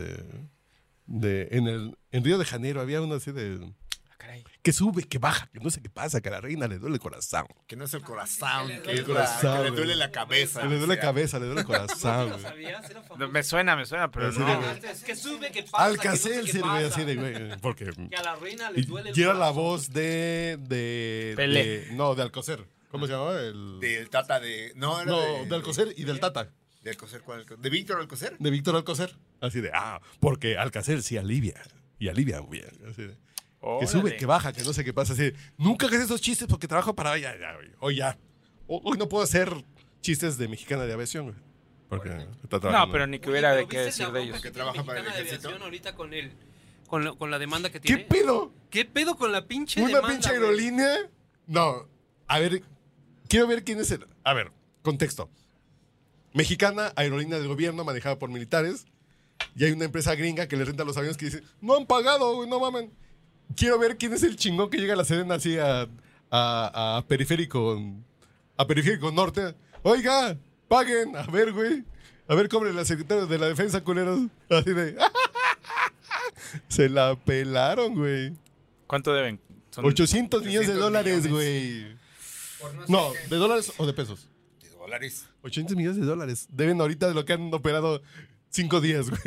En Río de Janeiro había uno así de... Caray. Que sube, que baja, que no sé qué pasa, que a la reina le duele el corazón. Que no es el corazón, que, duele es el corazón, que le güey. duele la cabeza. Que le duele la o sea. cabeza, le duele el corazón, ¿Lo güey. sabías? Era famoso. Me suena, pero Así no. de- Es que sube, que pasa, que no sé qué Alka-Seltzer, güey, pasa. así de, güey. Porque... Que a la reina le duele el Y era la corazón. voz de Pelé. no, de Alcocer. ¿Cómo se llamaba? Del Tata de... No, era de Alcocer y del Tata. De Alcocer, ¿cuál? ¿De Víctor Alcocer? De Víctor Alcocer. Así de, porque Alcacer sí alivia. Y alivia muy bien. Así de, que sube, Órale. que baja, que no sé qué pasa. Así de, nunca hagas esos chistes porque trabajo para... Hoy ya. Hoy no puedo hacer chistes de Mexicana de Aviación, güey. Porque está trabajando. No, pero ni que Oye, hubiera pero de qué ¿viste decir la de bronca ellos. que Que trabaja tiene para el Mexicana de ejército? Aviación ahorita con la demanda que ¿Qué tiene? pedo? ¿Qué pedo con la pinche ¿Una demanda, pinche güey? aerolínea? No. A ver, quiero ver quién es el... A ver, contexto. Mexicana, aerolínea del gobierno, manejada por militares. Y hay una empresa gringa que le renta los aviones que dice, no han pagado, güey, no mamen. Quiero ver quién es el chingón que llega a la Sedena así a Periférico Norte. Oiga, paguen. A ver, güey. A ver, cobre la secretaria de la defensa, culeros. Así de... Se la pelaron, güey. ¿Cuánto deben? Son 800 millones de 800 dólares, millones. güey. Por no sé No, qué. ¿de dólares o de pesos? De dólares. 800 millones de dólares. Deben ahorita de lo que han operado 5 días, güey.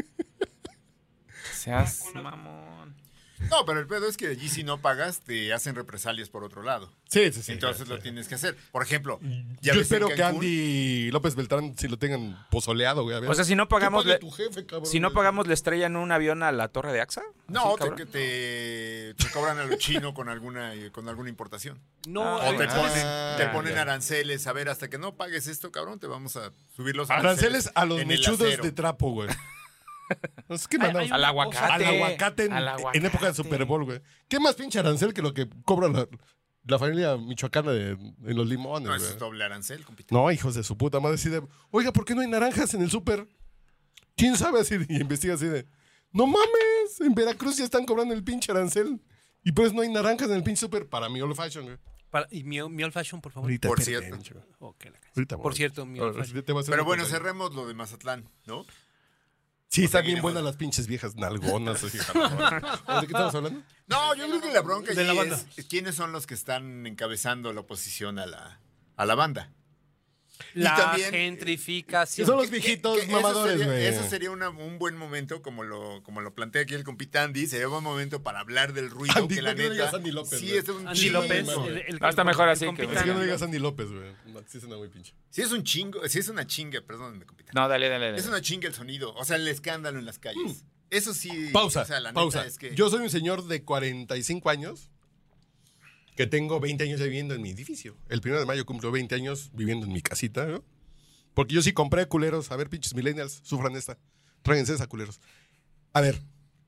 Seas mamón. No, pero el pedo es que allí si no pagas, te hacen represalias por otro lado. Sí. Entonces lo tienes que hacer. Por ejemplo, Yo ves en espero que Cancún, Andy López Beltrán si lo tengan pozoleado, güey. A ver. O sea, si no ¿Qué pagamos, pague le, tu jefe, cabrón, si no güey? pagamos, ¿le estrellan un avión a la torre de AXA? No, ¿Así, cabrón? te cobran a lo chino con alguna importación. No, O te Ah, ponen ya. aranceles. A ver, hasta que no pagues esto, cabrón, te vamos a subir los Aranceles a los en el mechudos acero. de trapo, güey. No sé qué mandamos. Al aguacate. Al aguacate en, Al en época de Super Bowl, güey. ¿Qué más pinche arancel que lo que cobra la familia michoacana en los limones, No, eso güey? es doble arancel, compita. No, hijos de su puta madre, así de, oiga, ¿por qué no hay naranjas en el súper? ¿Quién sabe? Así y investiga así de, no mames, en Veracruz ya están cobrando el pinche arancel. Y pues no hay naranjas en el pinche súper para mi old fashion, güey. Y mi old fashion, por favor. Ahorita, Por espérate, cierto. chico. Ok, la canción. Ahorita, Por voy. cierto, mi Ahora, old fashion. te voy a hacer Pero una bueno, cosa. cerremos lo de Mazatlán, ¿no? Sí, están bien seguiremos. buenas las pinches viejas nalgonas. Así, jaladoras. ¿De qué estamos hablando? No, yo creo que la bronca De allí la banda. es quiénes son los que están encabezando la oposición a la banda. Y La también- gentrificación. Son los viejitos Que mamadores, güey. Eso sería un buen momento, como lo plantea aquí el compita Andy, sería un buen momento para hablar del ruido, Andy, que la no le digas neta Andy López, sí güey. es un Andy chingo. López. Está mejor así que- compita. Es que no digas Andy López, güey. No, sí suena muy pinche. Sí es un chingo, sí es una chinga, perdónenme, compita. No, dale. Es una chinga el sonido, o sea, el escándalo en las calles. Eso sí. Pausa, o sea, la pausa. neta es que Yo soy un señor de 45 años que tengo 20 años ya viviendo en mi edificio. El 1 de mayo cumplo 20 años viviendo en mi casita, ¿no? Porque yo sí compré culeros. A ver, pinches millennials, sufran esta. Tráiganse esa, culeros. A ver.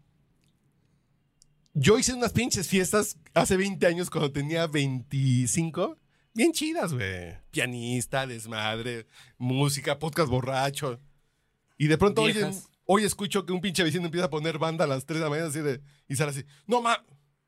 Yo hice unas pinches fiestas hace 20 años cuando tenía 25. Bien chidas, güey. Pianista, desmadre, música, podcast borracho. Y de pronto Viejas. hoy escucho que un pinche vecino empieza a poner banda a las 3 de la mañana así de... Y sale así, no ma...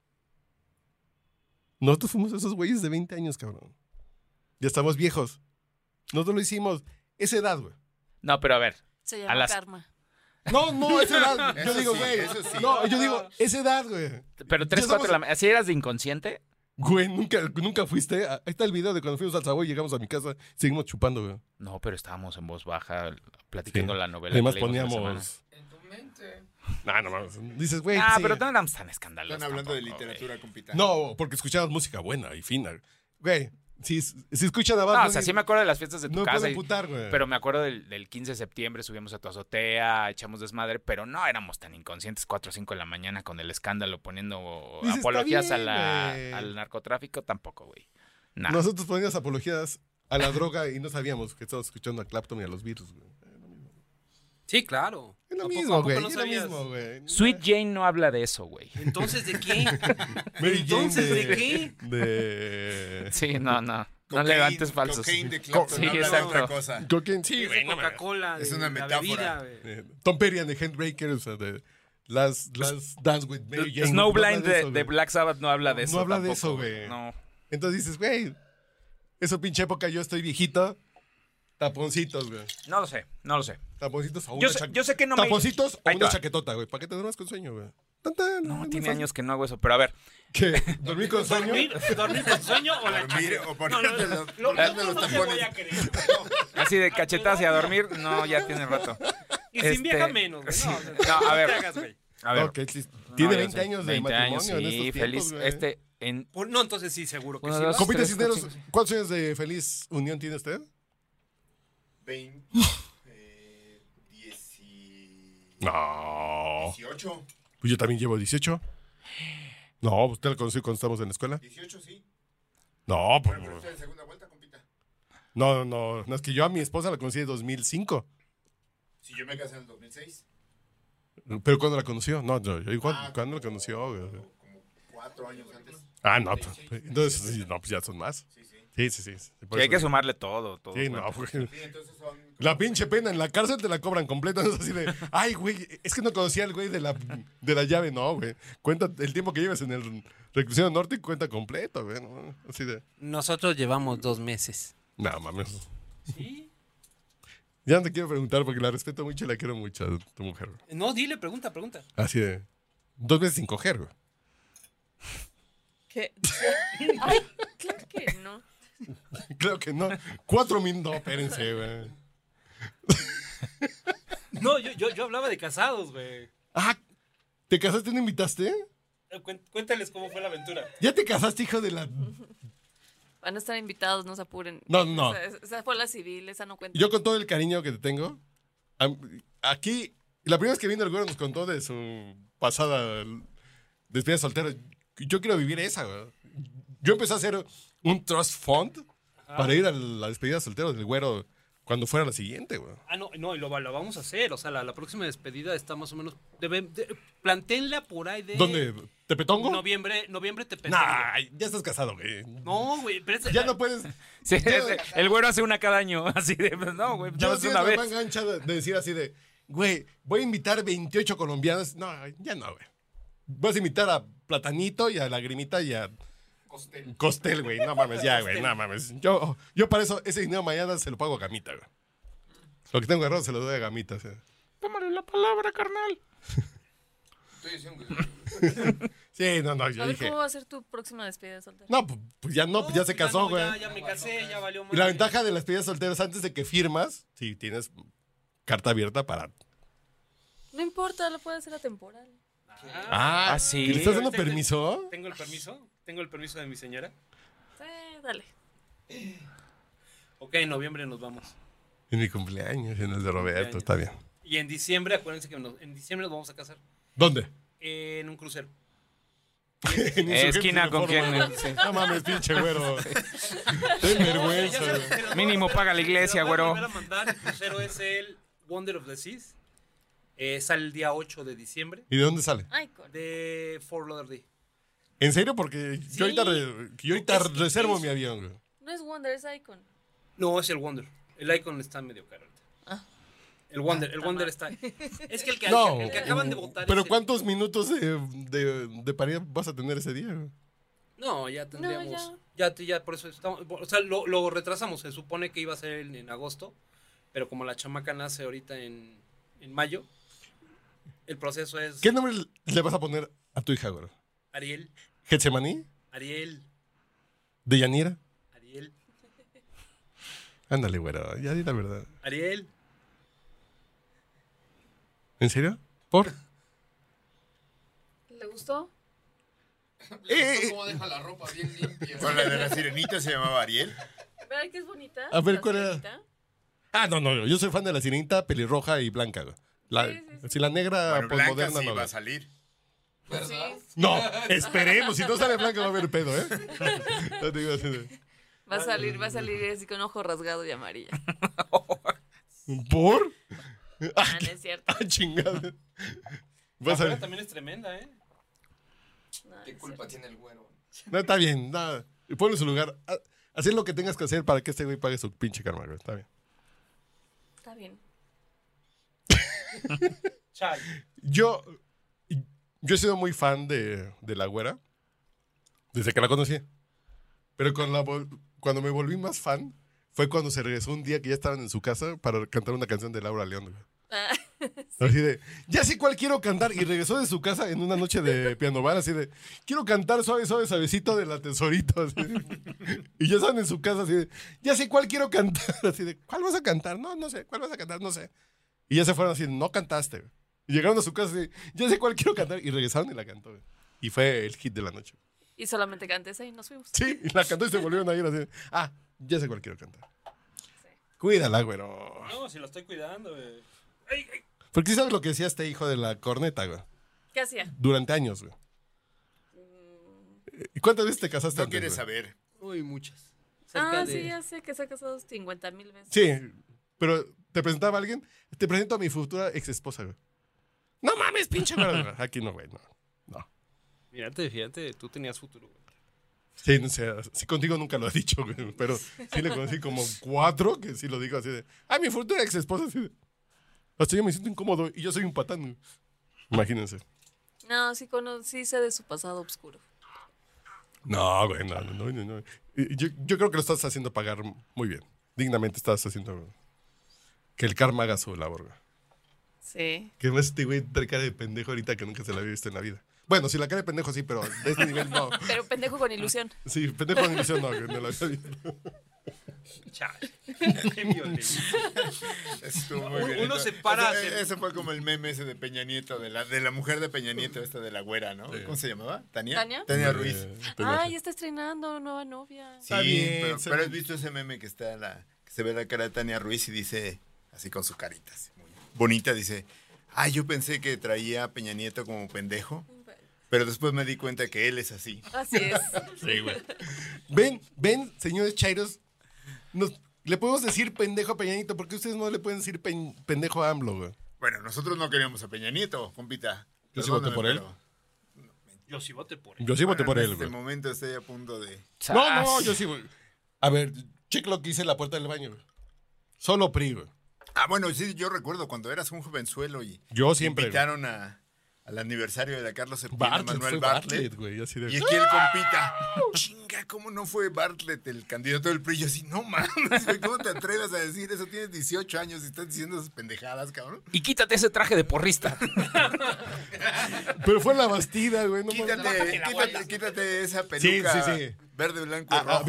Nosotros fuimos esos güeyes de 20 años, cabrón. Ya estamos viejos. Nosotros lo hicimos. Esa edad, güey. No, pero a ver. Se A llama las- karma. No, esa edad. Yo Eso digo, sí, güey. eso sí. No, yo digo, esa edad, güey. Pero 3, Ya 4 de la estamos- mañana. ¿Así eras de inconsciente? Güey, nunca fuiste. Ahí está el video de cuando fuimos al Savoy, llegamos a mi casa, seguimos chupando, güey. No, pero estábamos en voz baja platicando Sí. la novela. Además que leímos en la poníamos... En tu mente. No mames. Dices, güey. semana. sí. Pero no éramos tan escandalosos. Están hablando de tampoco, literatura, compita. No, porque escuchábamos música buena y fina. Güey, si escuchan a güey. Bad No, o sea, Bunny, sí me acuerdo de las fiestas de tu no me casa. puedo y- emputar, güey. Pero me acuerdo del 15 de septiembre, subíamos a tu azotea, echamos desmadre, pero no éramos tan inconscientes 4 o 5 de la mañana con el escándalo poniendo Dices, apologías está bien, güey. al narcotráfico, tampoco, güey. Nah. Nosotros poníamos apologías a la droga y no sabíamos que estábamos escuchando a Clapton y a los Beatles, güey. Sí, claro. Es lo ¿A poco- mismo, a poco güey. no Es lo sabías? mismo, güey. Sweet Jane no habla de eso, güey. Entonces, ¿de qué? Mary Entonces, Jane ¿de qué? De... Sí, no. No Cocaine- levantes falsos. Cocaine de Clapton, Sí, habla de exacto. otra cosa. Cocaine, sí, Es güey. de No, Coca-Cola. Es de una la metáfora. bebida, güey. Tom Petty and the Handbreakers, o sea, de Last Dance with Mary Jane. Snowblind No habla de, eso, de güey. Black Sabbath no habla de eso. No habla de tampoco, eso, güey. No. Entonces dices, güey, esa pinche época yo estoy viejito. Taponcitos, güey. No lo sé. Taponcitos o Yo una sé- yo sé que no me- Taponcitos o Ahí te una va. chaquetota, güey. ¿Para qué te duermas con sueño, güey? Tan, tan, No, muy tiene fácil. años que no hago eso, pero a ver. ¿Qué? ¿Dormir con sueño? ¿Dormir con sueño o la Dormir o No, ponerte no, los, lo ponerte mismo los no te tapones. voy a creer. Así de cachetas y a dormir, no, ya tiene rato. Y sin vieja menos, güey. No, No, a ver. te hagas, güey. A ver. Ok, sí. Tiene No, 20 ya sé. años de 20 matrimonio años, en sí, estos feliz. tiempos, güey. No, entonces sí, seguro que Uno, sí. dos, ¿va? Compita tres, Cisneros, cuatro, cinco, ¿cuántos años de feliz unión tiene usted? 20, No. 18. Pues yo también llevo 18. No, usted la conoció cuando estábamos en la escuela. 18, sí. No, pues. Pero usted en segunda vuelta, compita. No, es que yo a mi esposa la conocí en 2005. Si yo me casé en el 2006. ¿Pero cuándo la conoció? No, yo igual, ¿cuándo la conoció? güey? Como 4 años antes. Ah, no, pues, entonces, sí, no, pues ya son más. Sí, sí. Sí. Sí, Por hay eso- que sumarle todo. Sí, cuenta. no, porque Sí, entonces son... la pinche pena en la cárcel te la cobran completa. No es así de, ay, güey, es que no conocía al güey de la llave. No, güey. Cuenta el tiempo que llevas en el reclusión norte y cuenta completo, güey. ¿no? Así de, Nosotros llevamos 2 meses. no, mames. Sí. Ya no te quiero preguntar porque la respeto mucho y la quiero mucho a tu mujer, güey. No, dile, pregunta. Así de, 2 meses sin coger, güey. ¿Qué? Ay, claro que no. Claro que no. 4 minutos, no, espérense, güey. No, yo hablaba de casados, güey. Ah, ¿te casaste y no invitaste? Cuéntales cómo fue la aventura. ¿Ya te casaste, hijo de la...? Van a estar invitados, no se apuren. No. Esa fue la civil, esa no cuenta. Yo con todo el cariño que te tengo, aquí, la primera vez que vino el güero nos contó de su pasada despedida soltera. Yo quiero vivir esa, güey. Yo empecé a hacer un trust fund para ir a la despedida soltera del güero cuando fuera la siguiente, güey. Ah, no, y lo vamos a hacer. O sea, la próxima despedida está más o menos. Plantéenla por ahí de. ¿Dónde? ¿Tepetongo? Noviembre te Nah, ya estás casado, güey. No, güey, pero Ya no puedes... Sí, Yo- el güero hace una cada año. Así de, no, güey, nada Yo más sí una la vez. manga ancha de decir así de, güey, voy a invitar 28 colombianos. No, ya no, güey. Vas a invitar a Platanito y a Lagrimita y a Costel, güey. No mames, ya, güey, no mames. Yo para eso, ese dinero mañana se lo pago a Gamita, güey. Lo que tengo agarrado se lo doy a Gamita. O sea. Tómale la palabra, carnal. Estoy diciendo que... Sí, no, yo A ver, dije. ¿cómo va a ser tu próxima despedida de soltero? No, pues ya no, pues ya se casó, güey. Ya me casé, ya valió Y la ventaja de las despedidas solteras antes de que firmas, sí, tienes carta abierta para... No importa, lo puede hacer atemporal. Ah, sí. ¿Le estás dando permiso? ¿Tengo el permiso de mi señora? Sí, dale. Ok, en noviembre nos vamos. En mi cumpleaños, en el de Roberto, está bien. Y en diciembre, acuérdense que en diciembre nos vamos a casar. ¿Dónde? En un crucero. En Insurgentes Esquina con Reforma. quien. Sí. No mames, pinche güero. Ten vergüenza, güey. Mínimo paga la iglesia, güero. Voy a mandar. El crucero es el Wonder of the Seas. Sale el día 8 de diciembre. ¿Y de dónde sale? Ay, con... De Fort Lauderdale. ¿En serio? Porque yo ahorita, reservo mi avión, güey. No es Wonder, es Icon. No, es el Wonder. El Icon está medio caro ahorita. El Wonder está. Es que el que acaban de votar. Pero ¿cuántos minutos de paridad vas a tener ese día? No, ya tendríamos. No, ya por eso estamos. O sea, lo retrasamos. Se supone que iba a ser en agosto. Pero como la chamaca nace ahorita en mayo, el proceso es. ¿Qué nombre le vas a poner a tu hija, güey? Ariel. ¿Getsemaní? Ariel. ¿Deyanira? Ariel. Ándale, güero, ya di la verdad. Ariel. ¿En serio? ¿Por? ¿Le gustó? ¿Cómo deja la ropa bien limpia? Bueno, la de la sirenita se llamaba Ariel. ¿Verdad que es bonita? A ver, la ¿cuál era? sirenita? Ah, no, yo soy fan de la sirenita pelirroja y blanca, güey. Sí. Si la negra Bueno, Blanca postmoderna sí no. va güey. a salir. ¿Verdad? No, esperemos. Si no sale blanca va a haber pedo, ¿eh? No te digo así de- Va a salir así con ojo rasgado y amarillo. ¿Por? Ah, no es cierto. Ah, chingada. La Vas a abuela ver. también es tremenda, ¿eh? No, no ¿Qué es culpa cierto. tiene el güero? No, está bien. No. Ponlo en su lugar. Hacer lo que tengas que hacer para que este güey pague su pinche karma, güey. Está bien. Está bien. Chal. Yo he sido muy fan de la güera desde que la conocí. Pero cuando me volví más fan fue cuando se regresó un día que ya estaban en su casa para cantar una canción de Laura León. Güey. Ah, Así de, ya sé cuál quiero cantar. Y regresó de su casa en una noche de piano bar, así de, quiero cantar suave, suave, suavecito de la Tesorito. Así de. Y ya estaban en su casa, así de, ya sé cuál quiero cantar. Así de, ¿cuál vas a cantar? No sé, ¿cuál vas a cantar? No sé. Y ya se fueron así, no cantaste. Güey. Y llegaron a su casa así, ya sé cuál quiero cantar. Y regresaron y la cantó. Güey. Y fue el hit de la noche. y solamente canté esa y nos fuimos. Sí, y la cantó y se volvieron a ir así. Ya sé cuál quiero cantar. Cuídala, güero. No, si la estoy cuidando, güey. ¡Ay, ay! Porque sí sabes lo que decía este hijo de la corneta, güey. ¿Qué hacía? Durante años, güey. ¿Y cuántas veces te casaste No antes, quieres güey? saber. Uy, muchas. Sí, ya sé que se ha casado 50,000 veces. Sí, pero ¿te presentaba a alguien? Te presento a mi futura ex esposa, güey. No mames, pinche güey. Aquí no, güey, no. Fíjate, tú tenías futuro, güey. Sí, no sé, sí, contigo nunca lo he dicho, güey, pero sí le conocí como 4 que sí lo digo así de, mi futura ex esposa, así de, hasta yo me siento incómodo y yo soy un patán, güey. Imagínense. No, sí sé de su pasado oscuro. No, güey, no. Yo creo que lo estás haciendo pagar muy bien. Dignamente estás haciendo que el karma haga su labor, güey. Sí. Que más este güey trae cara de pendejo ahorita que nunca se la había visto en la vida. Bueno, si la cara de pendejo sí, pero de este nivel no. Pero pendejo con ilusión. Sí, pendejo en ilusión no, güey, no la había visto. Chal. Qué violencia. Estuvo muy bien. Uno se para. Ese fue como el meme ese de Peña Nieto, de la mujer de Peña Nieto, esta de la güera, ¿no? ¿Cómo se llamaba? ¿Tania? Tania Ruiz. Ay, está estrenando nueva novia. Sí, Está bien, pero has visto ese meme que que se ve la cara de Tania Ruiz y dice, así con su carita, así muy bonita, dice, yo pensé que traía a Peña Nieto como pendejo, pero después me di cuenta que él es así. Así es. Sí, güey. Ven, señores chairos, le podemos decir pendejo a Peña Nieto, porque ustedes no le pueden decir pendejo a AMLO, güey. Bueno, nosotros no queríamos a Peña Nieto, compita. Yo sí voté por él. Yo sí voté por él. Yo sí voté por él, En este güey. momento estoy a punto de... No, yo sí, güey. A ver, cheque lo que hice en la puerta del baño, güey. Solo PRI, güey. Bueno, sí, yo recuerdo cuando eras un jovenzuelo y Yo siempre, invitaron al aniversario de la Carlos Septién, Bartlett, Manuel fue Bartlett. Bartlett, güey, así de... Y aquí el compita, chinga, ¿cómo no fue Bartlett el candidato del PRI? Yo así, no mames, güey, ¿cómo te atreves a decir eso? Tienes 18 años y estás diciendo esas pendejadas, cabrón. Y quítate ese traje de porrista. Pero fue en la Bastida, güey. No mames. Quítate esa peluca Sí. verde, blanco y rojo.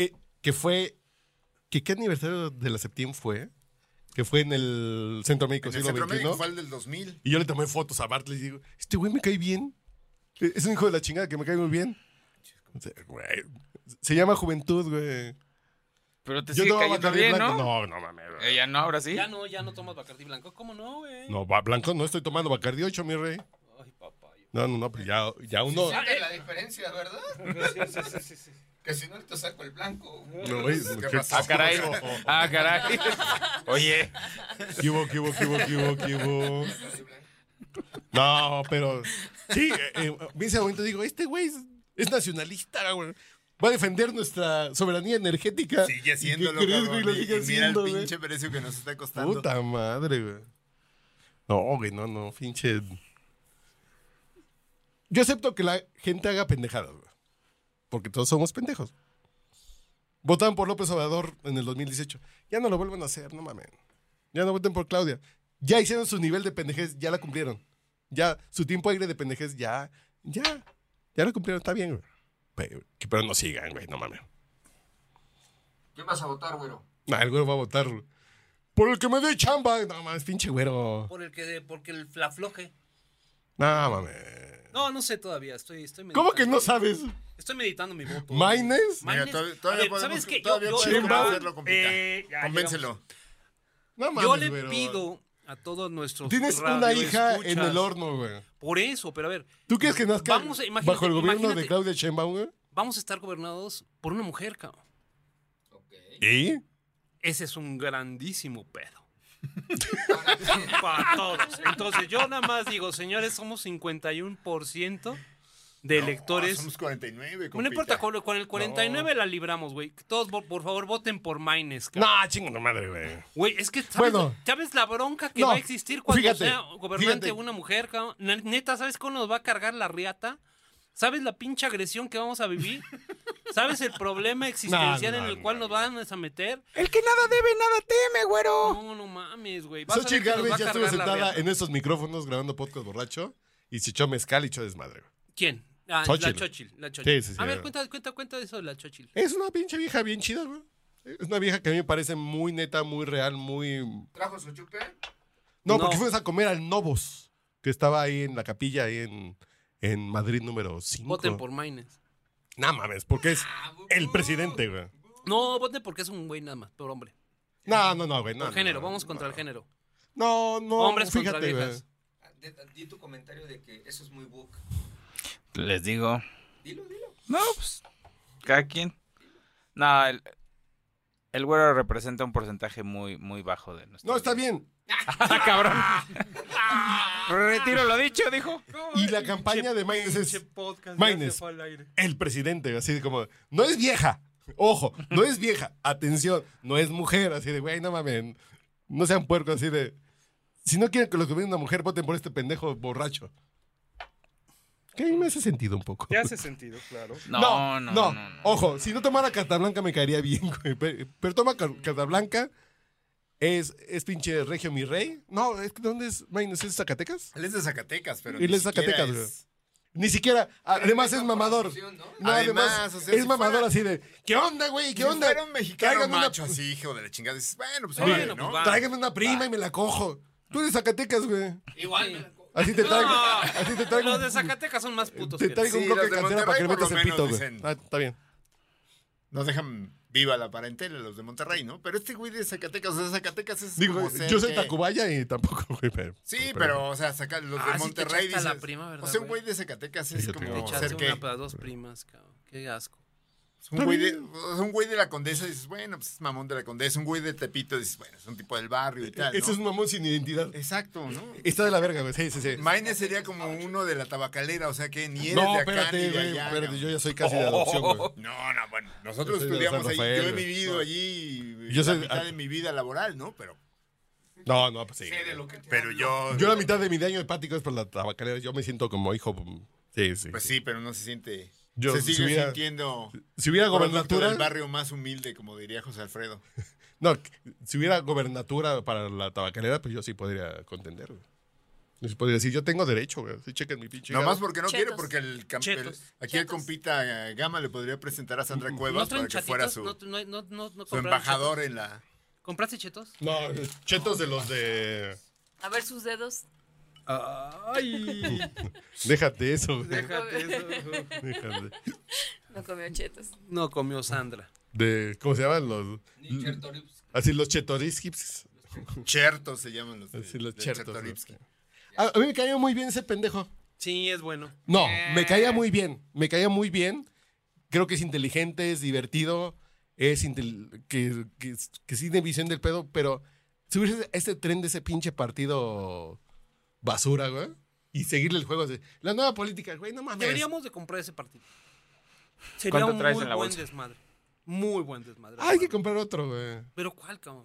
¿Qué aniversario de la Septién fue? Que fue en el Centro Médico En el Siglo Centro Médico XXI. fue el del 2000. Y yo le tomé fotos a Bartlett y digo, este güey me cae bien. Es un hijo de la chingada que me cae muy bien. O sea, güey, se llama Juventud, güey. Pero te Yo sigue tomaba cayendo Bacardí bien, blanco. ¿no? No mames, güey. Ella no, ahora sí. Ya no tomas Bacardí blanco. ¿Cómo no, güey? No, blanco no estoy tomando Bacardí 8, mi rey. Ay, papá. No, pues ya uno... Siente la diferencia, ¿verdad? Sí. Que si no te saco el blanco. No, güey, ¿Qué ¿qué- pasó? Caray. Caray. Oye. ¿Qué hubo? No, pero... Sí, en ese momento digo, este güey es nacionalista, güey. Va a defender nuestra soberanía energética. Sigue haciéndolo, ¿Qué crees, cabrón, güey? Lo y sigue mira el haciendo, güey. pinche precio que nos está costando. Puta madre, güey. No, güey, no, pinche. Yo acepto que la gente haga pendejadas, güey. Porque todos somos pendejos. Votaban por López Obrador en el 2018. Ya no lo vuelven a hacer, no mames. Ya no voten por Claudia. Ya hicieron su nivel de pendejez, ya la cumplieron. Ya, su tiempo aire de pendejez, ya la cumplieron, está bien, güey. Pero no sigan, güey, no mames. ¿Qué vas a votar, güero? Nah, el güero va a votar por el que me dé chamba. No mames, pinche güero. Porque la afloje. No mames. No sé todavía. Estoy meditando. ¿Cómo que no sabes? Estoy meditando mi voto. ¿Maines? Mira, todavía podemos, ¿sabes qué? todavía Yo- podemos yo- hacerlo, compita. Convéncelo. No mames, Yo le güero. pido a todos nuestros Tienes una hija en el horno, güey. Por eso, pero a ver, ¿Tú quieres que nazca imagínate- bajo el gobierno de imagínate- Claudia Sheinbaum, güey? vamos a estar gobernados por una mujer, cabrón. ¿Y? Ese es un grandísimo pedo. Para todos. Entonces, yo nada más digo, señores, somos 51% de electores. Somos 49, No importa, con el 49 la libramos, güey. Todos, por favor, voten por Maines, No, cabrón. chingo de madre, güey. Güey, es que ¿sabes, Bueno. ¿sabes la bronca que No, va a existir cuando fíjate, sea gobernante fíjate. una mujer, cabrón? Neta, ¿sabes cómo nos va a cargar la riata? ¿Sabes la pinche agresión que vamos a vivir? ¿Sabes el problema existencial No, en el cual nos van a meter? El que nada debe, nada teme, güero. No mames, güey. Vas a ver Xochitl que nos va Gálvez a ya estuvo cargar la sentada riata. en esos micrófonos grabando podcast borracho y se echó mezcal y echó desmadre, güey. ¿Quién? Ah, Xochitl. La Xochitl. Sí. A ver, cuenta eso de la Xochitl. Es una pinche vieja bien chida, güey. Es una vieja que a mí me parece muy neta, muy real, muy... ¿Trajo su chupe? No, No. porque fuimos a comer al Novos, que estaba ahí en la capilla, ahí en Madrid número 5. Voten por Maines. No mames, porque es el presidente, güey. No, voten porque es un güey nada más, por hombre. No, güey. No, Por género, no, vamos no. contra el género. No, Hombres contra fíjate, güey. viejas. Di tu comentario de que eso es muy woke. Les digo. Dilo. No, pues. Cada quien. No, el güero representa un porcentaje muy, muy bajo de nuestro. No, está bien. Cabrón. Retiro lo dicho, dijo. Y la campaña de Maines es... podcast Maines, el presidente, así de como... No es vieja. Ojo, no es vieja. Atención, no es mujer. Así de, güey, no mames. No sean puercos, así de... Si no quieren que los gobierne una mujer, voten por este pendejo borracho. Que a mí me hace sentido un poco. Te hace sentido, claro. No. Ojo, si no tomara carta blanca me caería bien, güey. Pero toma carta blanca. Es pinche regio mi rey. No, es que ¿dónde es? Maines, ¿es Zacatecas? Él es de Zacatecas, pero Él ni es de siquiera Zacatecas, güey. es... Ni siquiera. Además es mamador. No, además, Además, o sea, es si mamador fuera- así de. ¿Qué onda, güey? ¿Qué Si onda? fuera un mexicano Tráiganme una- macho así, hijo de la chingada, dices, bueno, pues, Oye, órale, pues ¿no? va. Tráigame una prima y me la cojo. Tú eres de Zacatecas, güey. Igual me la Así te traigo. No, Así te traigo. los de Zacatecas son más putos Te que traigo un Sí, bloque los de de cantera para que le Monterrey metas por el lo pito, menos güey. dicen- Está bien. Nos dejan viva la parentela los de Monterrey, ¿no? Pero este güey de Zacatecas, o sea, Zacatecas es Digo, como ser yo soy que- Tacubaya y tampoco, güey. Sí, pero, o sea, los de Ah, sí te Monterrey echaste a la dices... prima, ¿verdad, o sea, un güey? güey de Zacatecas Sí, es yo tengo- como Echaste ser que... una para dos primas, cabrón. Qué asco. Un güey de la Condesa dices, bueno, pues es mamón de la Condesa. Un güey de Tepito dices, bueno, es un tipo del barrio y tal, ¿no? Ese es un mamón sin identidad. Exacto, ¿no? Está de la verga, güey. Sí. Maines sería como uno de la tabacalera, o sea que ni eres No, de acá espérate, ni de güey. allá. Espérate, ¿no? yo ya soy casi de adopción, güey. No, bueno, nosotros Yo soy de estudiamos San ahí, Rafael, yo he güey. vivido allí Yo la soy- mitad de mi vida laboral, ¿no? Pero No, pues sí. sé de lo que te pero hablo. Yo la mitad de mi daño hepático es por la tabacalera. Yo me siento como hijo. Sí. pues sí, pero no se siente... Yo, se si sigue hubiera- sintiendo Si hubiera producto gobernatura. del barrio más humilde, como diría José Alfredo. No, si hubiera gobernatura para la tabacalera, pues yo sí podría contender, güey. Yo sí podría decir, yo tengo derecho, güey. Sí, chequen mi pinche. Nomás hígado. porque no Chetos. quiere, porque Chetos. aquí el compita Gama le podría presentar a Sandra ¿No Cuevas traen para que fuera chatitos? su, No su compraron embajador chetos. en la... ¿Compraste chetos? No, chetos de los de. A ver sus dedos. Ay, Déjate eso, güey. déjate eso. Déjate. No comió chetos. No comió Sandra. De, ¿cómo se llaman los? Ni Chertorivsky. Así los chetoriskis. Chertos se llaman los, Así los de chertos. Chertorivsky. A mí me caía muy bien ese pendejo. Sí, es bueno. No, me caía muy bien. Me caía muy bien. Creo que es inteligente, es divertido. Que sí tiene visión del pedo, pero subirse a este tren de ese pinche partido basura, güey, y seguirle el juego de la nueva política, güey, no mames. Deberíamos de comprar ese partido. Sería ¿Cuánto un traes muy en la buen bolsa? desmadre. Muy buen desmadre. Hay que comprar otro, güey. Pero ¿cuál, cabrón?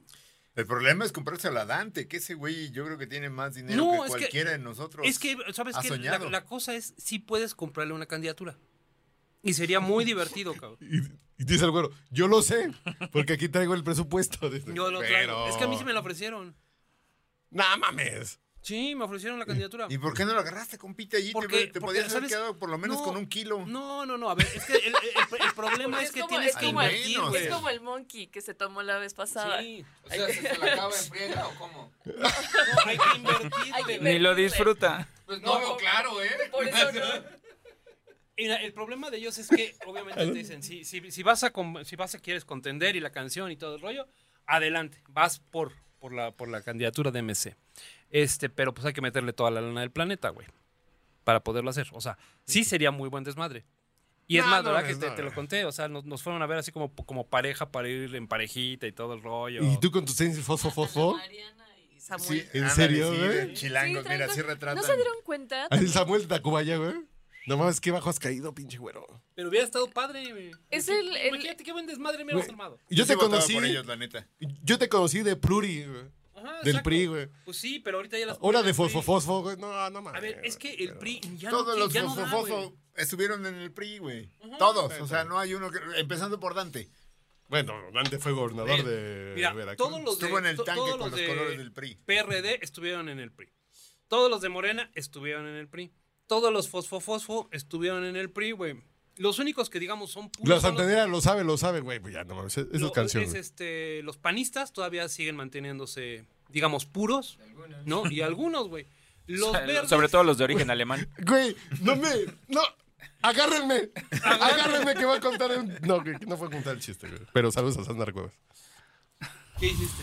El problema es comprárselo a Dante, que ese güey yo creo que tiene más dinero que cualquiera de nosotros. Es que, ¿sabes qué? La cosa es, sí puedes comprarle una candidatura. Y sería muy divertido, cabrón. Y dice el güero, yo lo sé, porque aquí traigo el presupuesto. Yo lo traigo. Es que a mí sí me lo ofrecieron. ¡No mames! Sí, me ofrecieron la candidatura. ¿Y por qué no lo agarraste, compite, allí? Te podías haber quedado por lo menos con 1 kilo. No. A ver, es que el problema es que tienes que invertir, güey. Es como el monkey que se tomó la vez pasada. Sí. O sea, ¿se la acaba en friega o cómo? No, hay que invertir. Ni lo disfruta. Pues no veo claro, ¿eh? Por eso no. Mira, el problema de ellos es que, obviamente, te dicen, si vas a quieres contender y la canción y todo el rollo, adelante, vas por la candidatura de MC. Pero pues hay que meterle toda la lana del planeta, güey, para poderlo hacer. O sea, sí sería muy buen desmadre. Y es más, ¿verdad? Que te lo conté, o sea, nos fueron a ver así como pareja para ir en parejita y todo el rollo. ¿Y tú con tus tenis fosfo? Mariana y Samuel. Sí, ¿en serio, sí, güey? Chilangos, mira, así retratan. ¿No se dieron cuenta? Así el Samuel de Tacubaya, güey. No mames, qué bajo has caído, pinche güero. Pero hubiera estado padre, güey. Imagínate qué buen desmadre me hemos armado. Yo te conocí. Por ellos, la neta. Yo te conocí de Pluri, güey. Ajá, Del exacto. PRI, güey. Pues sí, pero ahorita ya las... Ahora de fosfo, güey. No mames. A ver, es que el PRI ya Todos los ya no da, güey. fosfo estuvieron en el PRI, güey. Todos. O sea, no hay uno que... Empezando por Dante. Bueno, Dante fue gobernador de Mira, Veracruz. todos los Estuvo en el tanque todos con los de colores del PRI. PRD estuvieron en el PRI. Todos los de Morena estuvieron en el PRI. Todos los fosfo estuvieron en el PRI, güey. Los únicos que, digamos, son puros... La Santanera lo sabe, güey. Pues ya, no mames. Esas canciones. Los panistas todavía siguen manteniéndose, digamos, puros, ¿no? Y algunos, güey. Los verdes... Sobre todo los de origen alemán. Güey, no. Agárrenme que voy a contar No, que no fue a contar el chiste, güey. Pero saludos a Sandra Cuevas. ¿Qué hiciste?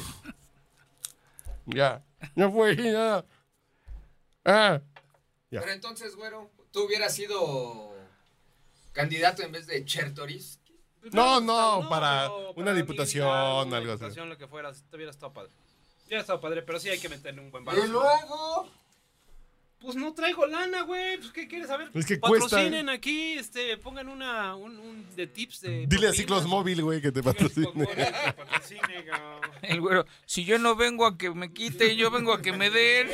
Ya. No fue nada. Ya. Pero entonces, güero, tú hubieras sido candidato en vez de Chertoris. No, para una diputación, una algo así. diputación, lo que fuera, te hubiera estado padre. Hubiera estado padre, pero sí hay que meterle un buen valor. Y luego... Pues no traigo lana, güey. Pues, ¿qué quieres saber? Es que patrocinen aquí, pongan un de tips de... Dile a Ciclos Móvil, güey, que te patrocine. El güero, si yo no vengo a que me quiten, yo vengo a que me den.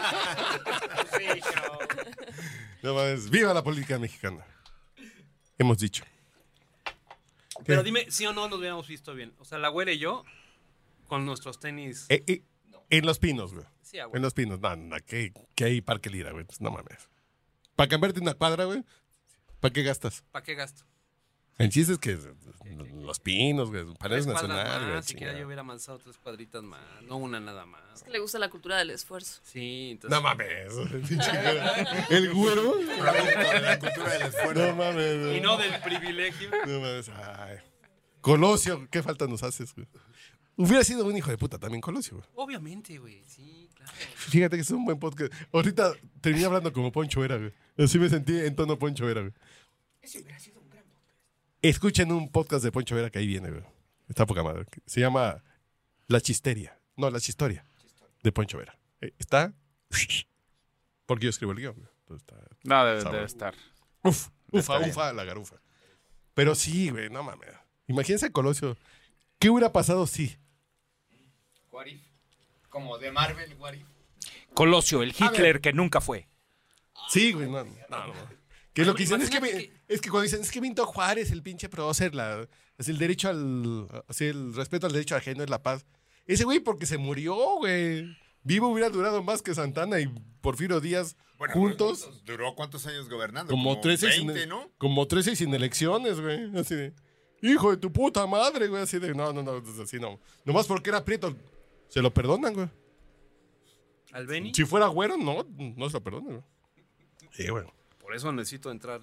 No mames, viva la política mexicana. Hemos dicho. Pero dime, ¿sí o no nos hubiéramos visto bien? O sea, la güera y yo, con nuestros tenis... En Los Pinos, güey. Sí, güey. En Los Pinos. No, que hay Parque Lira, güey. Pues no mames. Para cambiarte una cuadra, güey, ¿para qué gastas? ¿Para qué gasto? En chistes que Los Pinos, güey, Paneles Nacional, güey. Siquiera yo hubiera avanzado 3 cuadritas más, no una nada más. Es que le gusta la cultura del esfuerzo. Sí, entonces... No mames. El güero. De la cultura del esfuerzo. No mames. Y no del privilegio. No mames. Ay. Colosio, ¿qué falta nos haces, güey? Hubiera sido un hijo de puta también, Colosio, güey. Obviamente, güey, sí, claro. Fíjate que es un buen podcast. Ahorita terminé hablando como Poncho Vera, güey. Así me sentí en tono Poncho Vera, güey. Ese hubiera sido un gran podcast. Escuchen un podcast de Poncho Vera que ahí viene, güey. Está poca madre. Se llama La Chisteria. No, La Chistoria. De Poncho Vera. Está... Porque yo escribo el guión, güey. Entonces está... No, debe estar. Ufa, la garufa. Pero sí, güey, no mames. Imagínense a Colosio. ¿Qué hubiera pasado si? What if? Como de Marvel, What if? Colosio, el Hitler que nunca fue. Sí, güey, no. Que lo que dicen es que cuando dicen, es que Benito Juárez, el pinche prócer, es el derecho así el respeto al derecho ajeno es la paz. Ese güey porque se murió, güey. Vivo hubiera durado más que Santana y Porfirio Díaz juntos. ¿Duró cuántos años gobernando? Como 13 20, ¿no? Como 13 sin elecciones, güey. Así de, hijo de tu puta madre, güey. Así de, no, así no. Nomás porque era prieto, se lo perdonan, güey. ¿Al Beni? Si fuera güero, no se lo perdonan, güey. Sí, güey. Por eso necesito entrar.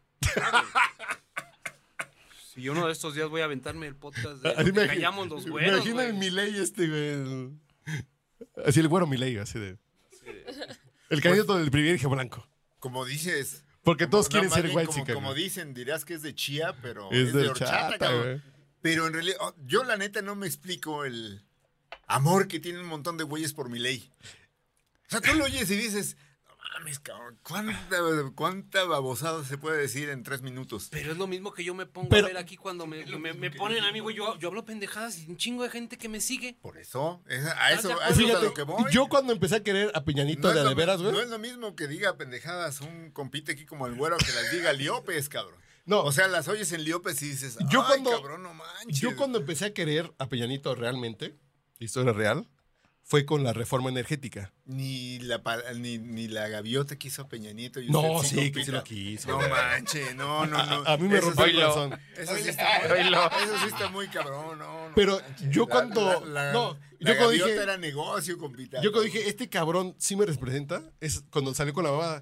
Si uno de estos días voy a aventarme el podcast de que callamos los güeros. Imagina el Milei güey. Así el güero Milei, así de. Sí. El candidato del privilegio blanco. Como dices. Porque todos quieren ser white white como dicen, dirás que es de chía, pero es de horchata, güey. Pero en realidad, yo la neta no me explico el amor que tiene un montón de güeyes por Milei. O sea, tú lo oyes y dices, no mames, cabrón. ¿Cuánta babosada se puede decir en 3 minutos? Pero es lo mismo que yo me pongo a ver aquí cuando me ponen a mí, güey. Yo hablo pendejadas y un chingo de gente que me sigue. Por eso, a eso Fíjate, es a lo que voy. yo cuando empecé a querer a Peñanito de veras, güey. No es lo mismo que diga pendejadas un compite aquí como el güero que las diga Liopes, cabrón. No. O sea, las oyes en Liopes y dices, cabrón, no manches. Yo cuando empecé a querer a Peñanito realmente, historia real, fue con la reforma energética. Ni la gaviota quiso a Peña Nieto. Y No, usted sí, que sí lo quiso. No manches, no. A mí me rompió el corazón. Eso sí está muy cabrón, no. Pero manches. yo cuando... La yo cuando gaviota dije... era negocio, compita. Yo cuando dije, este cabrón sí me representa, es cuando salió con la babada.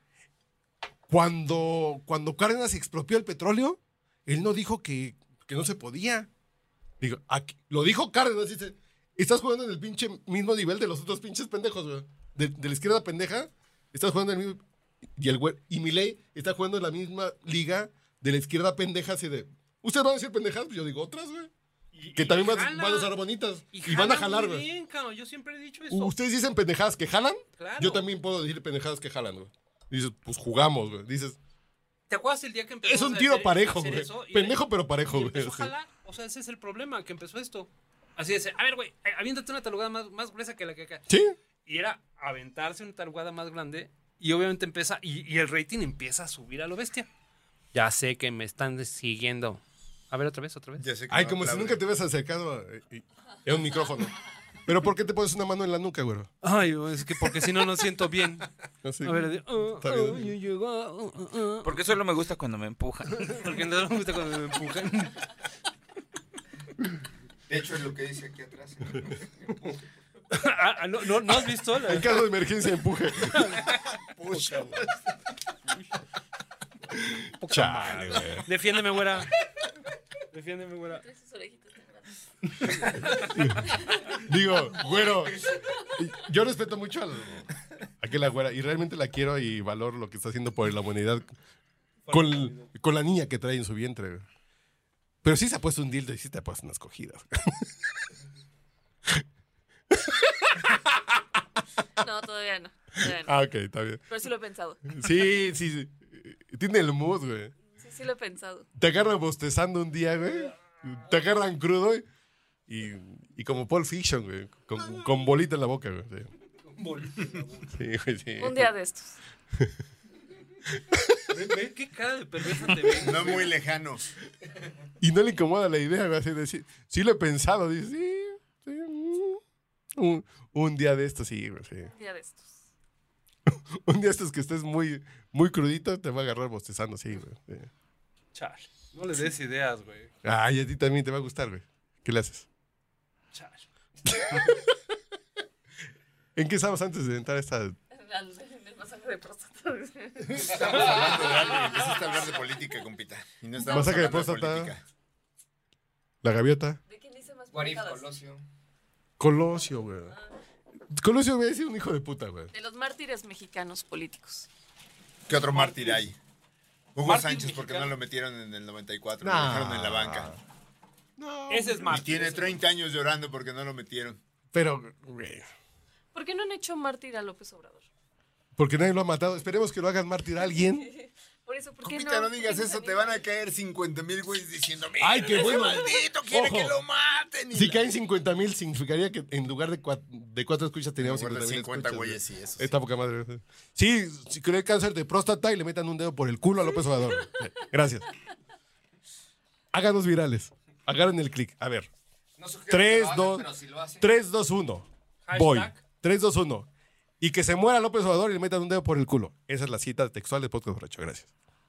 Cuando Cárdenas expropió el petróleo, él no dijo que no se podía. Digo, lo dijo Cárdenas, dice... Estás jugando en el pinche mismo nivel de los otros pinches pendejos, güey. De la izquierda pendeja, estás jugando en el mismo... Y Milei está jugando en la misma liga de la izquierda pendeja, así de... ¿Ustedes van a decir pendejas? Pues yo digo otras, güey. Que también van a usar bonitas. Y van a jalar, güey. Bien, cabrón. Yo siempre he dicho eso. ¿Ustedes dicen pendejadas que jalan? Claro. Yo también puedo decir pendejadas que jalan, güey. Dices, pues jugamos, güey. Dices... ¿Te acuerdas el día que empezó Es un tiro parejo, hacer güey. eso? Pendejo, pero parejo, güey. Empezó a jalar. O sea, ese es el problema, que empezó esto. Así de, a ver, güey, aviéntate una talugada más gruesa que la que acá. Sí. Y era aventarse una talugada más grande y obviamente empieza, y el rating empieza a subir a lo bestia. Ya sé que me están siguiendo. A ver, otra vez. Ya sé que Ay, no como si aplaude. nunca te hubieras acercado a un micrófono. ¿Pero por qué te pones una mano en la nuca, güey? Ay, es que porque si no, no siento bien. Así. A ver, Está bien. Porque solo me gusta cuando me empujan. porque no me gusta cuando me empujan. De hecho, es lo que dice aquí atrás. ¿No has visto? En caso de emergencia, empuje. Pucha, güey. Chale, güey. Defiéndeme, güera. Trae sus orejitas tan grandes. Digo, güero, yo respeto mucho a que la güera, y realmente la quiero y valoro lo que está haciendo por la humanidad con la niña que trae en su vientre, güey. Pero sí se ha puesto un dildo y sí te ha puesto unas cogidas. No, todavía no. Ah, ok, está bien. Pero sí lo he pensado. Sí. Tiene el mood, güey. Sí lo he pensado. Te agarran bostezando un día, güey. Te agarran crudo y como Pulp Fiction, güey. Con bolita en la boca, güey. Sí, güey, sí. Un día de estos. Ve qué cara de perversa te ve. No muy lejano. Y no le incomoda la idea, güey, así de decir, sí lo he pensado, dice, sí. Un día de estos, sí, güey, sí. Un día de estos. Un día de estos que estés muy, muy crudito, te va a agarrar bostezando, sí, güey. Sí. Chale, no les des ideas, güey. Ay, a ti también te va a gustar, güey. ¿Qué le haces? Chale. ¿En qué estábamos antes de entrar a esta...? En el masaje de próstata. Estamos hablando de algo y empezaste a hablar de política, compita. Y no estamos Masaje de hablando de próstata. política. La gaviota. ¿De quién dice más Guarif pendejadas? Colosio. Colosio, güey. Colosio hubiera sido un hijo de puta, güey. De los mártires mexicanos políticos. ¿Qué otro mártir hay? Hugo Mártir Sánchez, porque mexicano. no lo metieron en el 94, Nah. lo dejaron en la banca. No. Ese es Y más. tiene 30 años llorando porque no lo metieron. Pero, güey, ¿Por qué no han hecho mártir a López Obrador? porque nadie lo ha matado. Esperemos que lo hagan mártir a alguien. Por eso, ¿por qué Compita, no ¿Por digas qué eso, no te van a caer 50,000 güeyes diciendo, mira, Ay, qué ese bueno. maldito quiere Ojo. que lo maten. Y Si la- caen 50,000, significaría que en lugar de 4 escuchas teníamos En lugar de 50,000 50 escuchas, güeyes, sí, eso sí. Está poca madre. Sí, si cree cáncer de próstata y le metan un dedo por el culo a López Obrador. Gracias. Háganos virales. Agarren el clic. A ver. No sugiero que 3, lo hagan, 2, pero si lo hacen. 3, 2, 1. Hashtag. Voy. 3, 2, 1. Y que se muera López Obrador y le metan un dedo por el culo. Esa es la cita textual del podcast borracho. Gracias.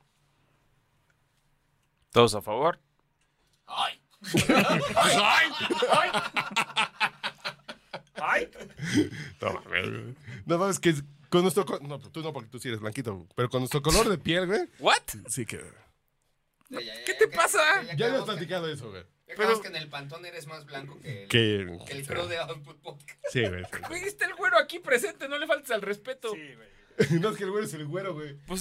¿Todos a favor? No mames, que con nuestro... No, tú no, porque tú sí eres blanquito. Pero con nuestro color de piel, güey. ¿What? Sí que... ¿Qué te pasa? Ya habías platicado eso, güey. Pero que en el pantón eres más blanco que el, Que... que el crow de Output Podcast. Sí, güey. Sí. Güey, está el güero aquí presente, no le faltes al respeto. No, es que el güero es el güero, güey. Pues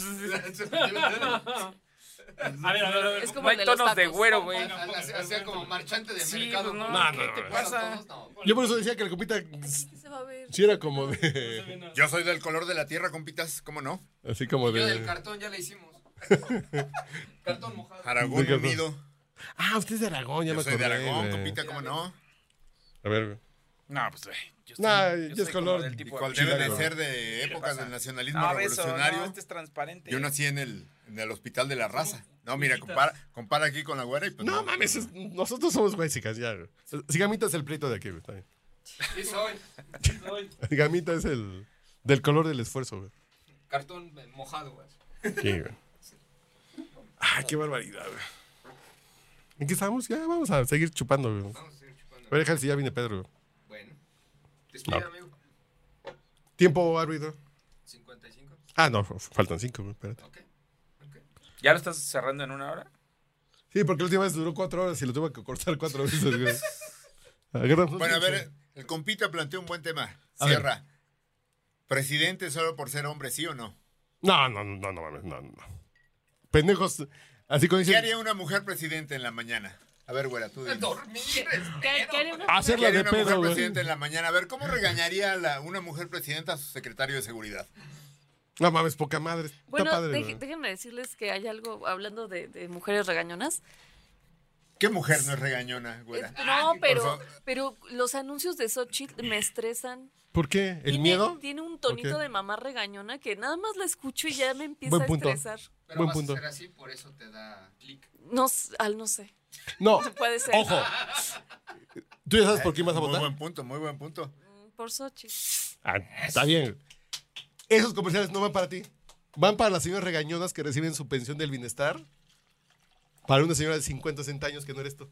A ver. Es como no el hay de los tonos de tacos. güero, güey. Hacía como marchante de Sí, mercado. pues no, Bueno, ¿qué te todos pasa? no. Yo por eso decía que el compita... ¿Qué se va a ver? ver. Sí, era como de... Yo soy del color de la tierra, compitas, ¿cómo no? Así como Yo del de... cartón ya le hicimos. Cartón mojado. Aragón De unido. Ah, usted es de Aragón, ya Yo me soy acordé. de Aragón, güey. compita, ¿cómo no? A ver, güey. No, pues, güey. Nah, yo ya es soy como color. del Y tipo cuál de- debe de chilango. ser de épocas pasa? del nacionalismo No, eso, revolucionario. no, este es transparente. Yo nací en el hospital de la raza. No, mira, compara aquí con la güera y pues No mames, nosotros somos güeycicas, ya, güey. Sigamita es el pleito de aquí, güey. Está bien. Sí soy. Sigamita es el del color del esfuerzo, güey. Cartón mojado, güey. Sí, güey. Ay, qué barbaridad, güey. ¿En qué estamos? Ya vamos a seguir chupando, güey. Vamos a seguir chupando. Voy a dejar si ya viene Pedro, güey. Bueno. Despide, No. amigo. Tiempo, árbitro. 55. Ah, no, faltan 5, güey. Espérate. Ok. ¿Ya lo estás cerrando en una hora? Sí, porque la última vez duró 4 horas y lo tuve que cortar 4 veces, güey. Agárranos. Bueno, a ver, el compita planteó un buen tema. A ver. Sierra. ¿Presidente solo por ser hombre, sí o no? No, mames, no. Pendejos. Así como ¿Qué dicen. haría una mujer presidente en la mañana? A ver, güera, tú dime. Dormir. ¿Qué haría una Hacerla ¿Qué haría de una mujer pedo, güey. presidente en la mañana? A ver, ¿cómo regañaría una mujer presidenta a su secretario de seguridad? No mames, poca madre. Está Bueno, padre, güey. déjenme decirles que hay algo, hablando de mujeres regañonas. ¿Qué mujer no es regañona, güera? No, Por favor. pero los anuncios de Xochitl me estresan. ¿Por qué? ¿El miedo? Tiene un tonito ¿O qué? de mamá regañona que nada más la escucho y ya me empieza Buen a punto. estresar. Pero Buen vas punto. a ser así, por eso te da clic. No sé. No. Puede ser. Ojo. ¿Tú ya sabes por quién vas a Muy votar? buen punto, muy buen punto. Por Xochitl. Ah, está bien. Esos comerciales no van para ti. Van para las señoras regañonas que reciben su pensión del bienestar. Para una señora de 50, 60 años que no eres tú.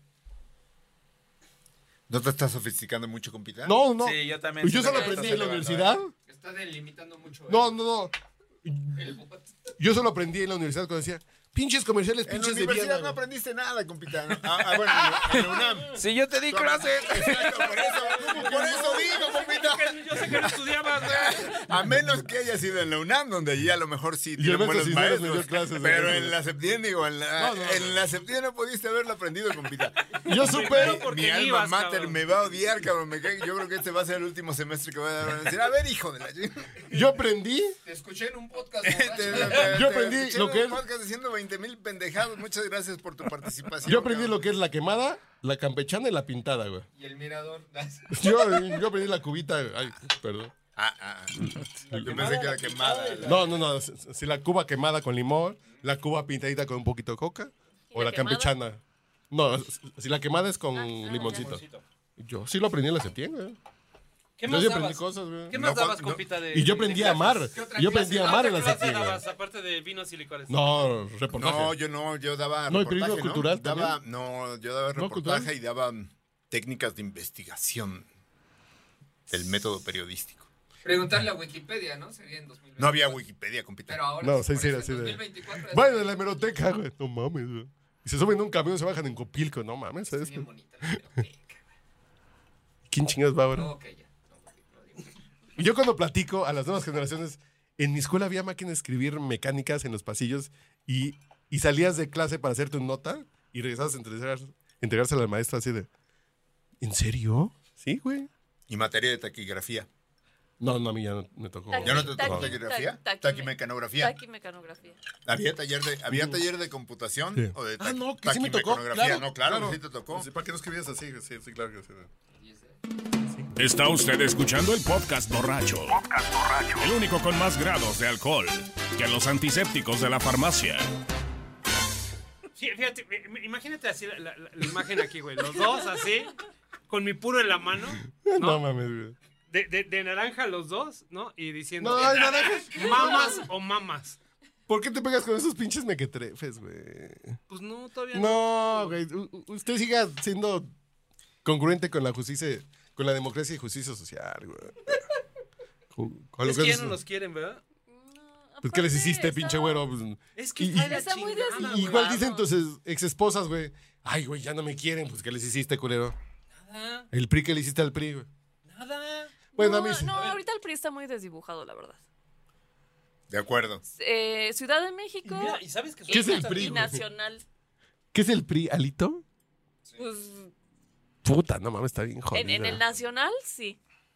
¿No te estás sofisticando mucho, compita? No. Sí, yo también. Yo siento solo que aprendí esto en la se universidad. Está delimitando mucho. No. El bot. Yo solo aprendí en la universidad cuando decía, pinches comerciales, En la pinches de universidad mierda. no güey". aprendiste nada, compita. Bueno, en la UNAM. Sí, yo te di clases. Exacto, por eso digo, compita. Yo sé que no estudiabas, güey. A menos que haya sido en la UNAM, donde allí a lo mejor sí tienen Ernesto buenos Cisneros me dio maestros. clases, Pero güey. en la Septién, digo, en la Septién no pudiste haberlo aprendido, compita. Yo supe. porque Mi ni alma ibas, mater cabrón. me va a odiar, cabrón. Yo creo que este va a ser el último semestre que voy a dar. Van a decir, a ver, hijo de la Yo aprendí. Te escuché en un podcast. Yo aprendí escuché lo en que un es- podcast diciendo 20,000 pendejados. Muchas gracias por tu participación. Yo aprendí cabrón. lo que es la quemada, la campechana y la pintada, güey. Y el mirador. Yo aprendí la cubita. Ay, perdón. Yo pensé que era quemada. No. Si la cuba quemada con limón, la cuba pintadita con un poquito de coca, ¿Y o la la campechana. No, si la quemada es con ya. limoncito. Yo sí lo aprendí en la septiembre, güey. ¿Qué Yo más sí aprendí dabas? cosas, güey. ¿Qué más No, dabas, no. compita? De, Y yo aprendí a amar. Yo aprendí a amar en la ¿Qué clase septiembre. güey. dabas, aparte de vinos y licores? No, reportaje. Yo daba No, y reportaje, periodismo cultural Daba, también. yo daba ¿No, reportaje cultural? y daba técnicas de investigación del método periodístico. Preguntarle a Wikipedia, ¿no? Sería en 2020. No había Wikipedia, compita. Pero ahora. No, sí, por sí, eso, así en de. 2024 es Vayan a la hemeroteca, güey. No mames, güey. Y se suben en un camión, se bajan en Copilco. No mames, ¿sabes? bien bonita la biblioteca. ¿Quién chingas va ahora? No, ok, ya. No digo. Y yo cuando platico a las nuevas generaciones, en mi escuela había máquinas de escribir mecánicas en los pasillos y salías de clase para hacer tu nota y regresabas a entregarse a la maestra así de, ¿en serio? Sí, güey. Y materia de taquigrafía. No, a mí ya no me tocó. Taqui- ¿Ya no te tocó Taqui- taquigrafía? taqui- Taquimecanografía. Taquimecanografía. ¿Había taller de computación? Sí. ¿O de Ah, no, que sí me tocó. taquimecanografía? Claro, No, claro, sí te tocó. ¿Para qué no escribías así? Sí, claro que sí. Está usted escuchando el podcast borracho. El único con más grados de alcohol que los antisépticos de la farmacia. Sí, fíjate, imagínate así la imagen aquí, güey. Los dos así, con mi puro en la mano. No mames, güey. De naranja los dos, ¿no? Y diciendo, No, ay, naranja. ¿mamas o mamas? ¿Por qué te pegas con esos pinches mequetrefes, güey? Pues no, todavía No, güey. Usted siga siendo congruente con la justicia, con la democracia y justicia social, güey. Con lo Es que ya es- no los quieren, ¿verdad? Pues, ¿qué les Aparte, hiciste, está- pinche güero? Pues, Es que Y- está, de la está muy chingada, desigual. güey. igual dicen tus ex esposas, güey. Ay, güey, ya no me quieren. Pues, ¿qué les hiciste, culero? Nada, El PRI que le hiciste al PRI, güey. nada. Bueno, no, a mí sí. no, ahorita el PRI está muy desdibujado, la verdad. De acuerdo. Ciudad de Y México mira, ¿y sabes que ¿Qué es el son- PRI, y güey? Nacional. ¿Qué es el PRI, Alito? Pues Puta, no mames, está bien jodido. en el Nacional, sí.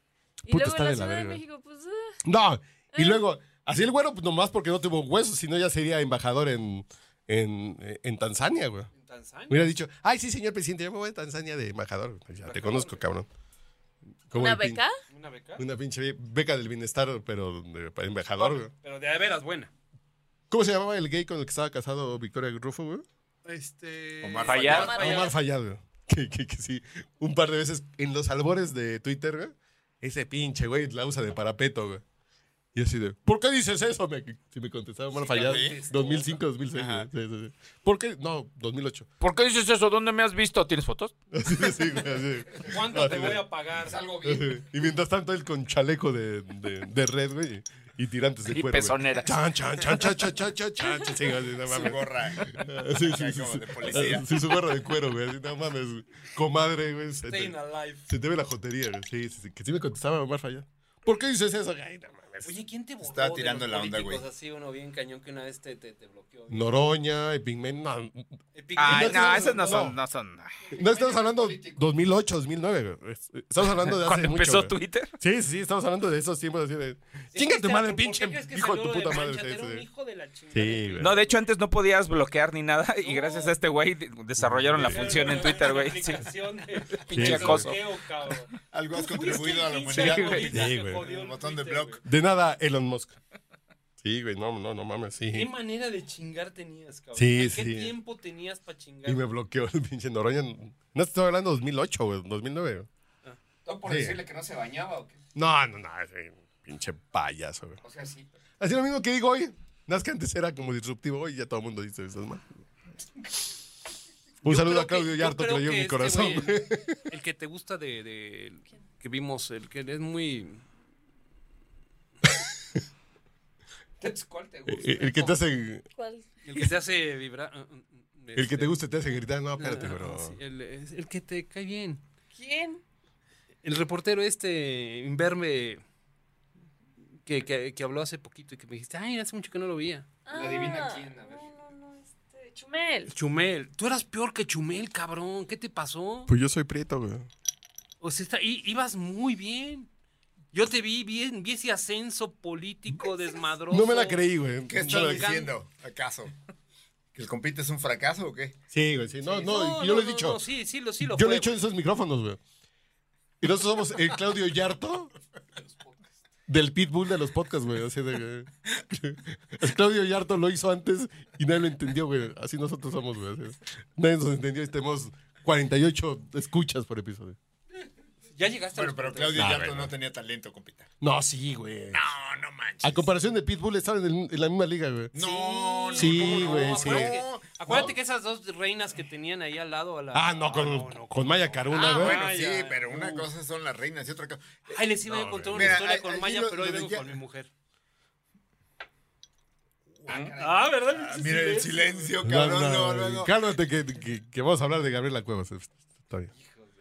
Y Puta, luego está en la de la Ciudad de verga. México, pues... No, y luego, así el güero, pues nomás porque no tuvo huesos, sino ya sería embajador en Tanzania, güey. ¿En Tanzania? Hubiera dicho, ay, sí, señor presidente, yo me voy a Tanzania de embajador. Ya te conozco, cabrón. Como ¿Una el pin- beca? ¿Una beca? Una pinche beca del bienestar, pero para embajador, güey. Pero de veras buena. ¿Cómo se llamaba el gay con el que estaba casado Victoria Rufo, güey? Omar Fayad. Omar Fayad, güey. Que sí, un par de veces en los albores de Twitter, güey. Ese pinche güey la usa de parapeto, güey. Y así de, ¿por qué dices eso? Si me contestaba Omar Fayad, 2005, 2006, güey. Sí. ¿Por qué? No, 2008. ¿Por qué dices eso? ¿Dónde me has visto? ¿Tienes fotos? Así, sí, güey, así. ¿Cuánto te voy a pagar? Algo bien. Y mientras tanto él con chaleco de red, güey, y tirantes de Y cuero. güey. pezoneras. Chan. Sí, así, no Su mames. gorra. Sí, Como de policía. Sí, su gorra de cuero, güey. Así, no mames. Comadre, güey. Staying alive. Se te ve la jotería, güey. Sí. Que sí me contestaba Omar Fayad. ¿Por qué dices eso? Ay, no mames. Oye, ¿quién te borró Estaba de tirando los la onda, políticos güey. así, uno bien cañón que una vez te bloqueó? Noroña, Epigmen, no. Ay, No, no, esos no no. son. No son. No estamos hablando 2008, 2009, güey. Estamos hablando de hace Cuando mucho, empezó güey. Twitter. Sí, estamos hablando de esos tiempos así de... Chinga tu madre, pinche hijo de tu puta madre. Era un Sí. hijo de la chingada. Sí, güey. No, de hecho, antes no podías bloquear ni nada. Y gracias a este güey desarrollaron la función en Twitter, güey. Sí. Pinche Sí, acoso. Algo has contribuido a la Sí, humanidad. güey. Sí, güey. El botón de block. De nada, Elon Musk. Sí, güey, no mames, ¿Qué sí. manera de chingar tenías, cabrón? Sí, ¿Qué sí. tiempo tenías para chingar? Y me bloqueó el pinche Noroña. No te estoy hablando de 2008, güey, 2009. Güey. ¿Todo por Sí. decirle que no se bañaba o qué? No, ese pinche payaso, güey. O sea, sí. Así lo mismo que digo hoy. No es que antes era como disruptivo, hoy ya todo el mundo dice eso, man. Un Yo saludo creo a Claudio que- Yarto, yo que lo creo llevo en mi este corazón, güey, güey. el que te gusta de que vimos, el que es muy... Entonces, ¿cuál te gusta? El que te hace... ¿Cuál? El que te hace vibrar... El que te gusta te hace gritar. No, espérate, bro. Sí, el que te cae bien. ¿Quién? El reportero Inverme que habló hace poquito y que me dijiste, ay, hace mucho que no lo veía. Adivina quién, a ver. No, Chumel. Chumel. Tú eras peor que Chumel, cabrón. ¿Qué te pasó? Pues yo soy prieto, güey. O sea, ibas muy bien. Yo te vi ese ascenso político desmadroso. No me la creí, güey. ¿Qué No estás me la- diciendo, acaso? ¿Que el compite es un fracaso o qué? Sí, güey, sí. No, yo lo he dicho. No, sí lo Yo fue, lo he dicho en güey. esos micrófonos, güey. Y nosotros somos el Claudio Yarto del Pitbull de los podcasts, güey. Así de... El Claudio Yarto lo hizo antes y nadie lo entendió, güey. Así nosotros somos, güey. Así. Nadie nos entendió y tenemos 48 escuchas por episodio. Ya llegaste Bueno, a pero los Claudio Ah, Yarto bueno. no tenía talento, compita. No, sí, güey. No manches. A comparación de Pitbull, estaban en la misma liga, güey. No, Sí, ¿cómo no? güey, sí. Acuérdate que esas dos reinas que tenían ahí al lado a la... Ah, no, con Maya Caruna, güey. Bueno, Maya. sí, pero una cosa son las reinas y otra cosa. Ay, les iba a contar una Mira, historia con aquí Maya, lo- pero hoy lo de vengo ya- con mi mujer. Ah, ¿verdad? mira el silencio, No, cabrón. no, No. Cálmate que vamos a hablar de Gabriela Cuevas. Está bien.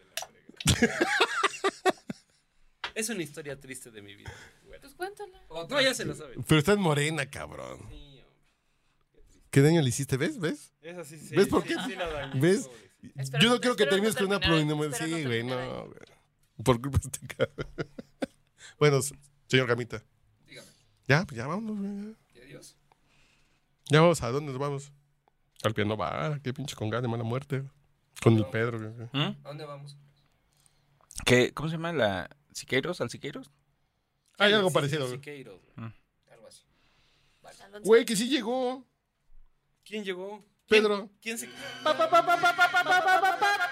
Es una historia triste de mi vida. Pues cuéntala. No, ya se lo sabe. Pero está en morena, cabrón. Sí, hombre. ¿Qué daño le hiciste? ¿Ves? Esa sí, sí. ¿Ves por sí, qué? sí la dañé, ¿Ves? pobre. Espera, Yo no quiero que espera termines no con una terminar, plurinomen. espera Sí, no güey, terminar no, ahí. güey. Por culpa de este cabrón. Bueno, señor Gamita. Dígame. Ya, pues ya vámonos, güey. Y adiós. Ya vamos, ¿a dónde nos vamos? Al piano bar, qué pinche con de mala muerte. Con el Pedro, güey. ¿A dónde vamos? ¿Qué? ¿Cómo se llama la Siqueiros? ¿Al Siqueiros? Hay algo parecido, güey. Siqueiros, güey. Algo así. Alonso. Güey, que sí llegó. ¿Quién llegó? Pedro. ¿Quién se...